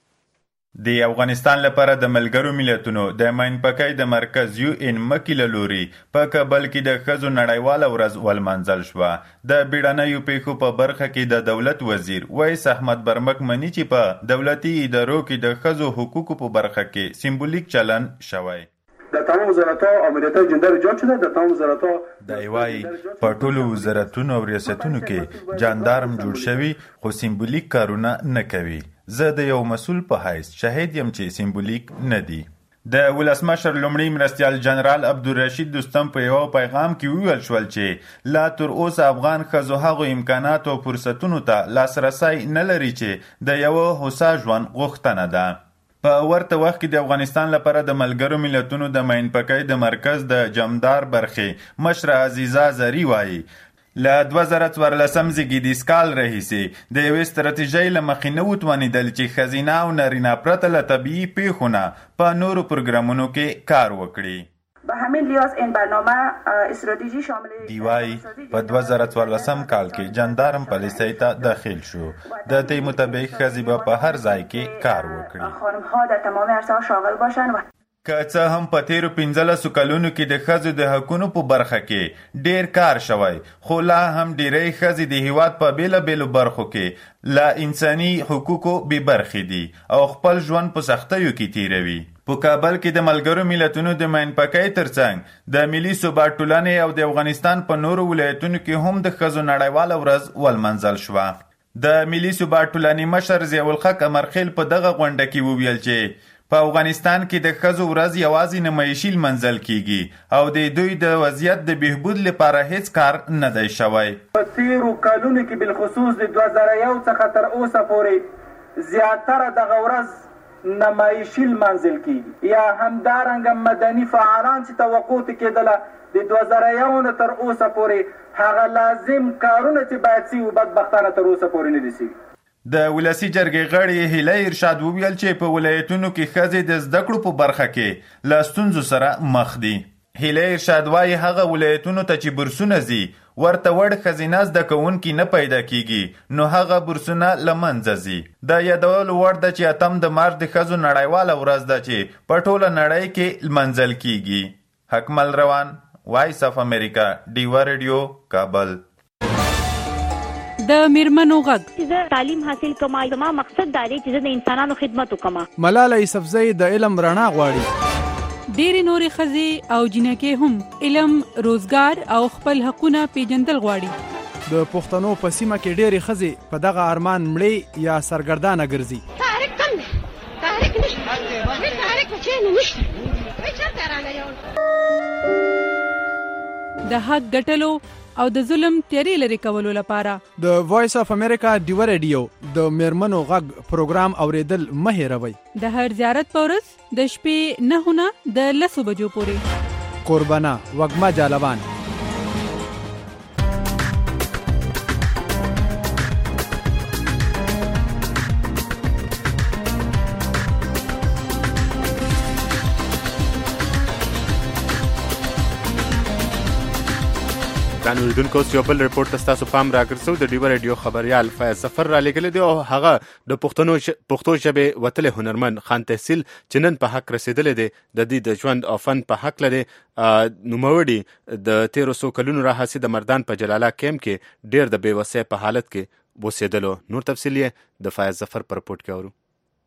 د افغانستان لپاره د ملګرو ملتونو د ماینپکۍ د مرکز یو ان مکی له لوري په کابل کې د ښځو نړیواله ورځ ولمانځل شوه. د بیړنیو پیښو په برخه کې د دولت وزیر ویس احمد برمک مني چې په دولتي ادارو کې د ښځو حقوقو په برخه کې سمبولیک چلن شوی. در تمام وزارت‌ها امنیت جندر ایجاد شده. در تمام وزارت‌ها د ایوای په ټولو وزارتونو او ریاستونو کې جاندارم جوړ شوی خو سمبولیک کارونه نه کوي. زه د یو مسؤل په حیث شاهد یم چې سمبولیک نه دی. د ولسمشر لومړي مرستیال جنرال عبدالرشید دوستم په یو پیغام کې ویل شول چې لا تر اوسه افغان ښځو هغو امکاناتو او فرصتونو ته لاسرسی نه لري چې د یوه هوسا ژوند غوښتنه ده. په ورته وخت کې د افغانستان لپاره د ملګرو ملتونو د ماینپکۍ د مرکز د جمدار برخې مشره عزیزه زری وایي له 2014 زیږدیز کال راهیسې د یوې ستراتیژۍ له مخې نه وتوانېدل چې ښځینه او نارینه پرته له طبیعي پیښو نه په نورو پروګرامونو کې کار وکړي. به همین لحاظ این برنامه استراتژی شامل دیوای په 2014 کال کې جاندارم پالیسۍ ته داخل شو. د دې مطابق ښځې به په هر ځای کې کار وکړي. خانم‌ها در تمام عرصه‌ها شاغل باشند. که څه هم په تیرو 15 کلونو کې د ښځو د حقونو په برخه کې ډیر کار شوی، خو لا هم ډیری ښځې د هیواد په بیلابیلو برخو کې لا انساني حقوقو بې برخې دي او خپل ژوند په سختیو کې تیروي. په کابل کې د ملګرو ملتونو د ماینپکۍ ترڅنګ د ملي ثبات ټولنې او د افغانستان په نورو ولایتونو کې هم د ښځو نړیواله ورځ ولمانځل شوه. د ملي ثبات ټولنې مشر ضیاءالحق امرخیل په دغه غونډه کې وویل چې په افغانستان کې د ښځو ورځ یوازې نمایشي لمانځل کیږي او د دوی د وضعیت د بهبود لپاره هیڅ کار نه دی شوی. په تیرو کلونو کې بالخصوص د 2001 څخه تر اوسه پورې زیاتره دغه ورځ نمایشي لمانځل کیږي یا همدارنګه مدني فعالان چې توقع کېدله د 2001 تر اوسه پورې هغه لازم کارونه چې باید سي او بدبختانه تر اوسه پورې نه دي سوي. د ولسی جرګې غړي هیله ارشاد وویل چې په ولایتونو کې ښځې د زده کړو په برخه کې له ستونزو سره مخ دي. هیله ارشاد وایي هغه ولایتونو ته چې بورسونه ځي ورته وړ ښځینه زده کوونکي نه پیدا کیږي نو هغه بورسونه له منځه ځي. د یادولو وړ ده چې 8 د مارچ د ښځو نړیواله ورځ ده چې په ټوله نړۍ کې لمانځل کیږي. حکمل روان، وایس اف امریکا، ډیوه ریډیو، کابل. د میرمنو غږ چې تعلیم حاصل کوم زما مقصد دا دی چې د انسانانو خدمت وکم. ملاله یوسفزۍ د علم رڼا غواړي. ډېرې نورې ښځې او جنکې هم علم، روزګار او خپل حقونه پیژندل غواړي. د پښتنو په سیمه کې ډېرې ښځې په دغه ارمان مړې یا سرګردانه ګرځي. تحریک کم دی، تحریک نشته، تحریک چېرې نشته، چېرته رانه د حق ګټلو او د ظلم تیارې لرې کولو لپاره د وایس اف امریکا ډیو ریډیو د میرمنو غږ پروګرام اوریدل مه هېروئ. د هر زیارت په ورځ د شپې 9 نه د 10 بجو پورې. قربانه وږمه جالبان. اوریدونکو یو بل ریپورت ته ستاسو پام راګرځو. د ډیو ریډیو خبريال فیض ظفر را لېږلی دی او هغه د پښتو ژبې وتلی هنرمند خان تحصیل چې نن په حق رسېدلی دی د دې د ژوند او فن په حق لري. نوموړي د 1300 کلونو راهیسې د مردان په جلاله کیمپ کې ډېر د بېوسۍ په حالت کې اوسېدلو. نور تفصیل یې د فیض ظفر په رپورټ کې اورو.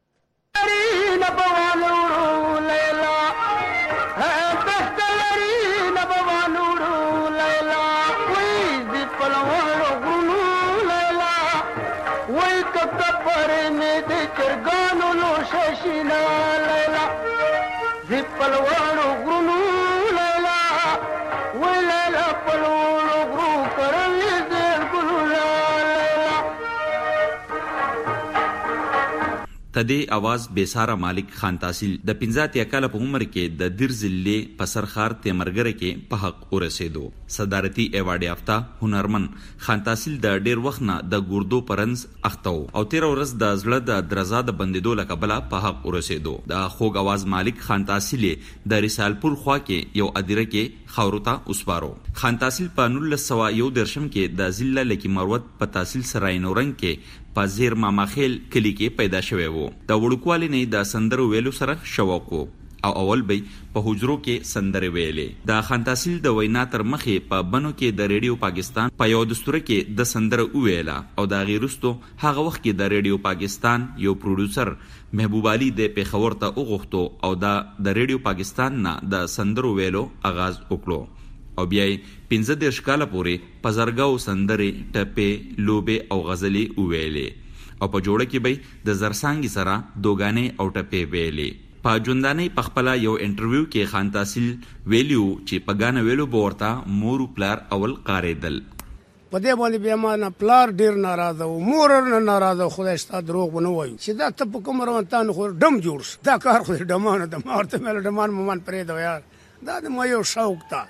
تدې आवाज بیساره مالک خان تحصیل د 15 کال په عمر کې د دیر ضلع په سرخار تیمرګره کې په حق ورسېدو. صدارتي ایوارډ یافته هنرمند خان تحصیل د ډیر وخت نه د ګردو پرنس اخته او 13 ورځ د زړه د درزا د بندیدو لکبله په حق ورسېدو. د خوږ आवाज مالک خان تحصیل د رسالپور خوا کې یو ادیره کې خاورتا اوسپارو. خان تحصیل په 1901 کې د ضلع لکی مروت په تحصیل سرای نورنګ کې په زیر ماماخیل کلی کې پیدا شوی وو. د وړوکوالي نه د سندرو ویلو سره شوق وو او اول به په حجرو کې سندرې ویلې. د خان تحصیل د وینا تر مخې په بنو کې د ریډیو پاکستان په یو دستور کې د سندره ویله او د غیرستو هغه وخت کې د ریډیو پاکستان یو پروډوسر محبوب علي د پیښور ته وغوښتو او د ریډیو پاکستان نه د سندرو ویلو آغاز وکړو او بیا 15 کاله پورې په زرګاو سندرې، ټپې، لوبې او غزلې وویلې او په جوړه کې به د زرسانګي سره دوګانې او ټپې ویلې. په ژوندانه په خپل یو انټرویو کې خان تحصیل ویلیو چې په غانا ویلو بورته مور پلار اول قاریدل. په دې باندې بیا ما نه پلار ډیر ناراضه او مور نه ناراضه. خدای ستاسو دروغ ونه وایي چې دا ته په کوم روانتان خو ډم جوړ دا کار خو ډمانه د مارته مل ډمان مومن پرې دا یار دا د ما یو شوق تا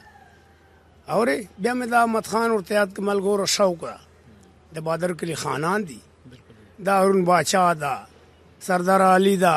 اورې بیا مې دا احمد خان ورته یاد کمل ګور شوق د بادر کلی خانان دي دا هارون باچا دا سردار علي دا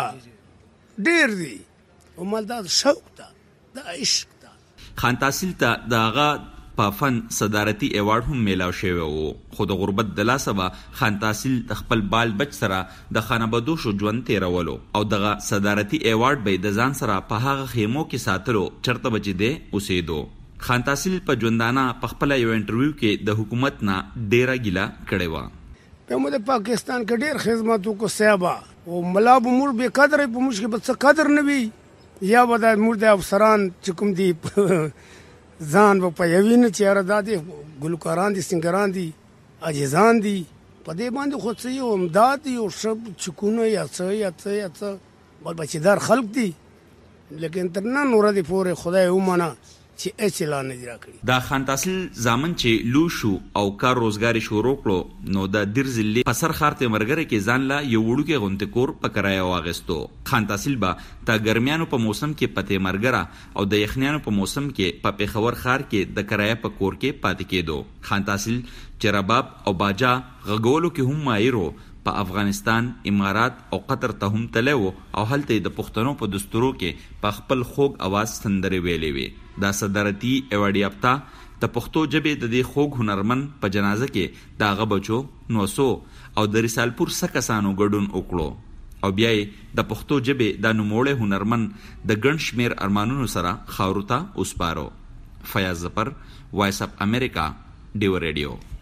ډیر دي او مال دا شوق تا دا عشق تا. خان تحصیل ته داغه په فن صدارتي ایوارډ هم میلاو شوی وو خو د غربت د لاسه به خان تحصیل د خپل بال بچ سره د خانبدوشو ژوند تیرولو او دغه صدارتي ایوارډ به د ځان سره په هغه خیمو کې ساتلو چرته بچی دی اوسېدو. خان تحصیل په ژوندانه په خپل یو انټرویو کې د حکومت نه ډیره ګیله کړې وه. په موږ د پاکستان کې ډیر خدماتو کو سیابا او ملا به مور به قدر په مشکل به څه قدر نه وي یا به د مور د افسران چې کوم دي ځان په یوین چې را دادي ګلوکاران دي سنگران دي عاجزان دي په دې باندې خو څه یو امداد یو شب چکونه یا څه بل بچیدار خلق دي لیکن تر نن ورځې پورې خدای ومنه چې اچلان نه راکړي. دا خان تحصیل زامن چې لوشو او کار روزګاری شروع کړو نو د دیر ضلع په سرخار تیمرګره کې ځان لا یو وړوکی غونډه کور په کرایه واغستو. خان تحصیل به د ګرمیانو په موسم کې په تیمرګره او د یخنیانو په موسم کې په پیښور ښار کې د کرایه په کور کې پاتې کېدو. خان تحصیل چې رباب او باجا غږولو کې هم ماهر په افغانستان، امارات او قطر ته هم تللی و او هلته د پښتنو په دستورو کې په خپل خوږ اواز سندرې ویلې وې. دا صدارتي ایوارډ یافته د پښتو ژبې د دې خوږ هنرمند په جنازه کې د هغه بچو نوسو او د رسالپور څه کسانو ګډون وکړو او بیا یې د پښتو ژبې د نوموړی هنرمند د ګڼ شمېر ارمانونو سره خاورو ته وسپارو. فیاض ظفر، وایس اف امریکا، ډیو ریډیو.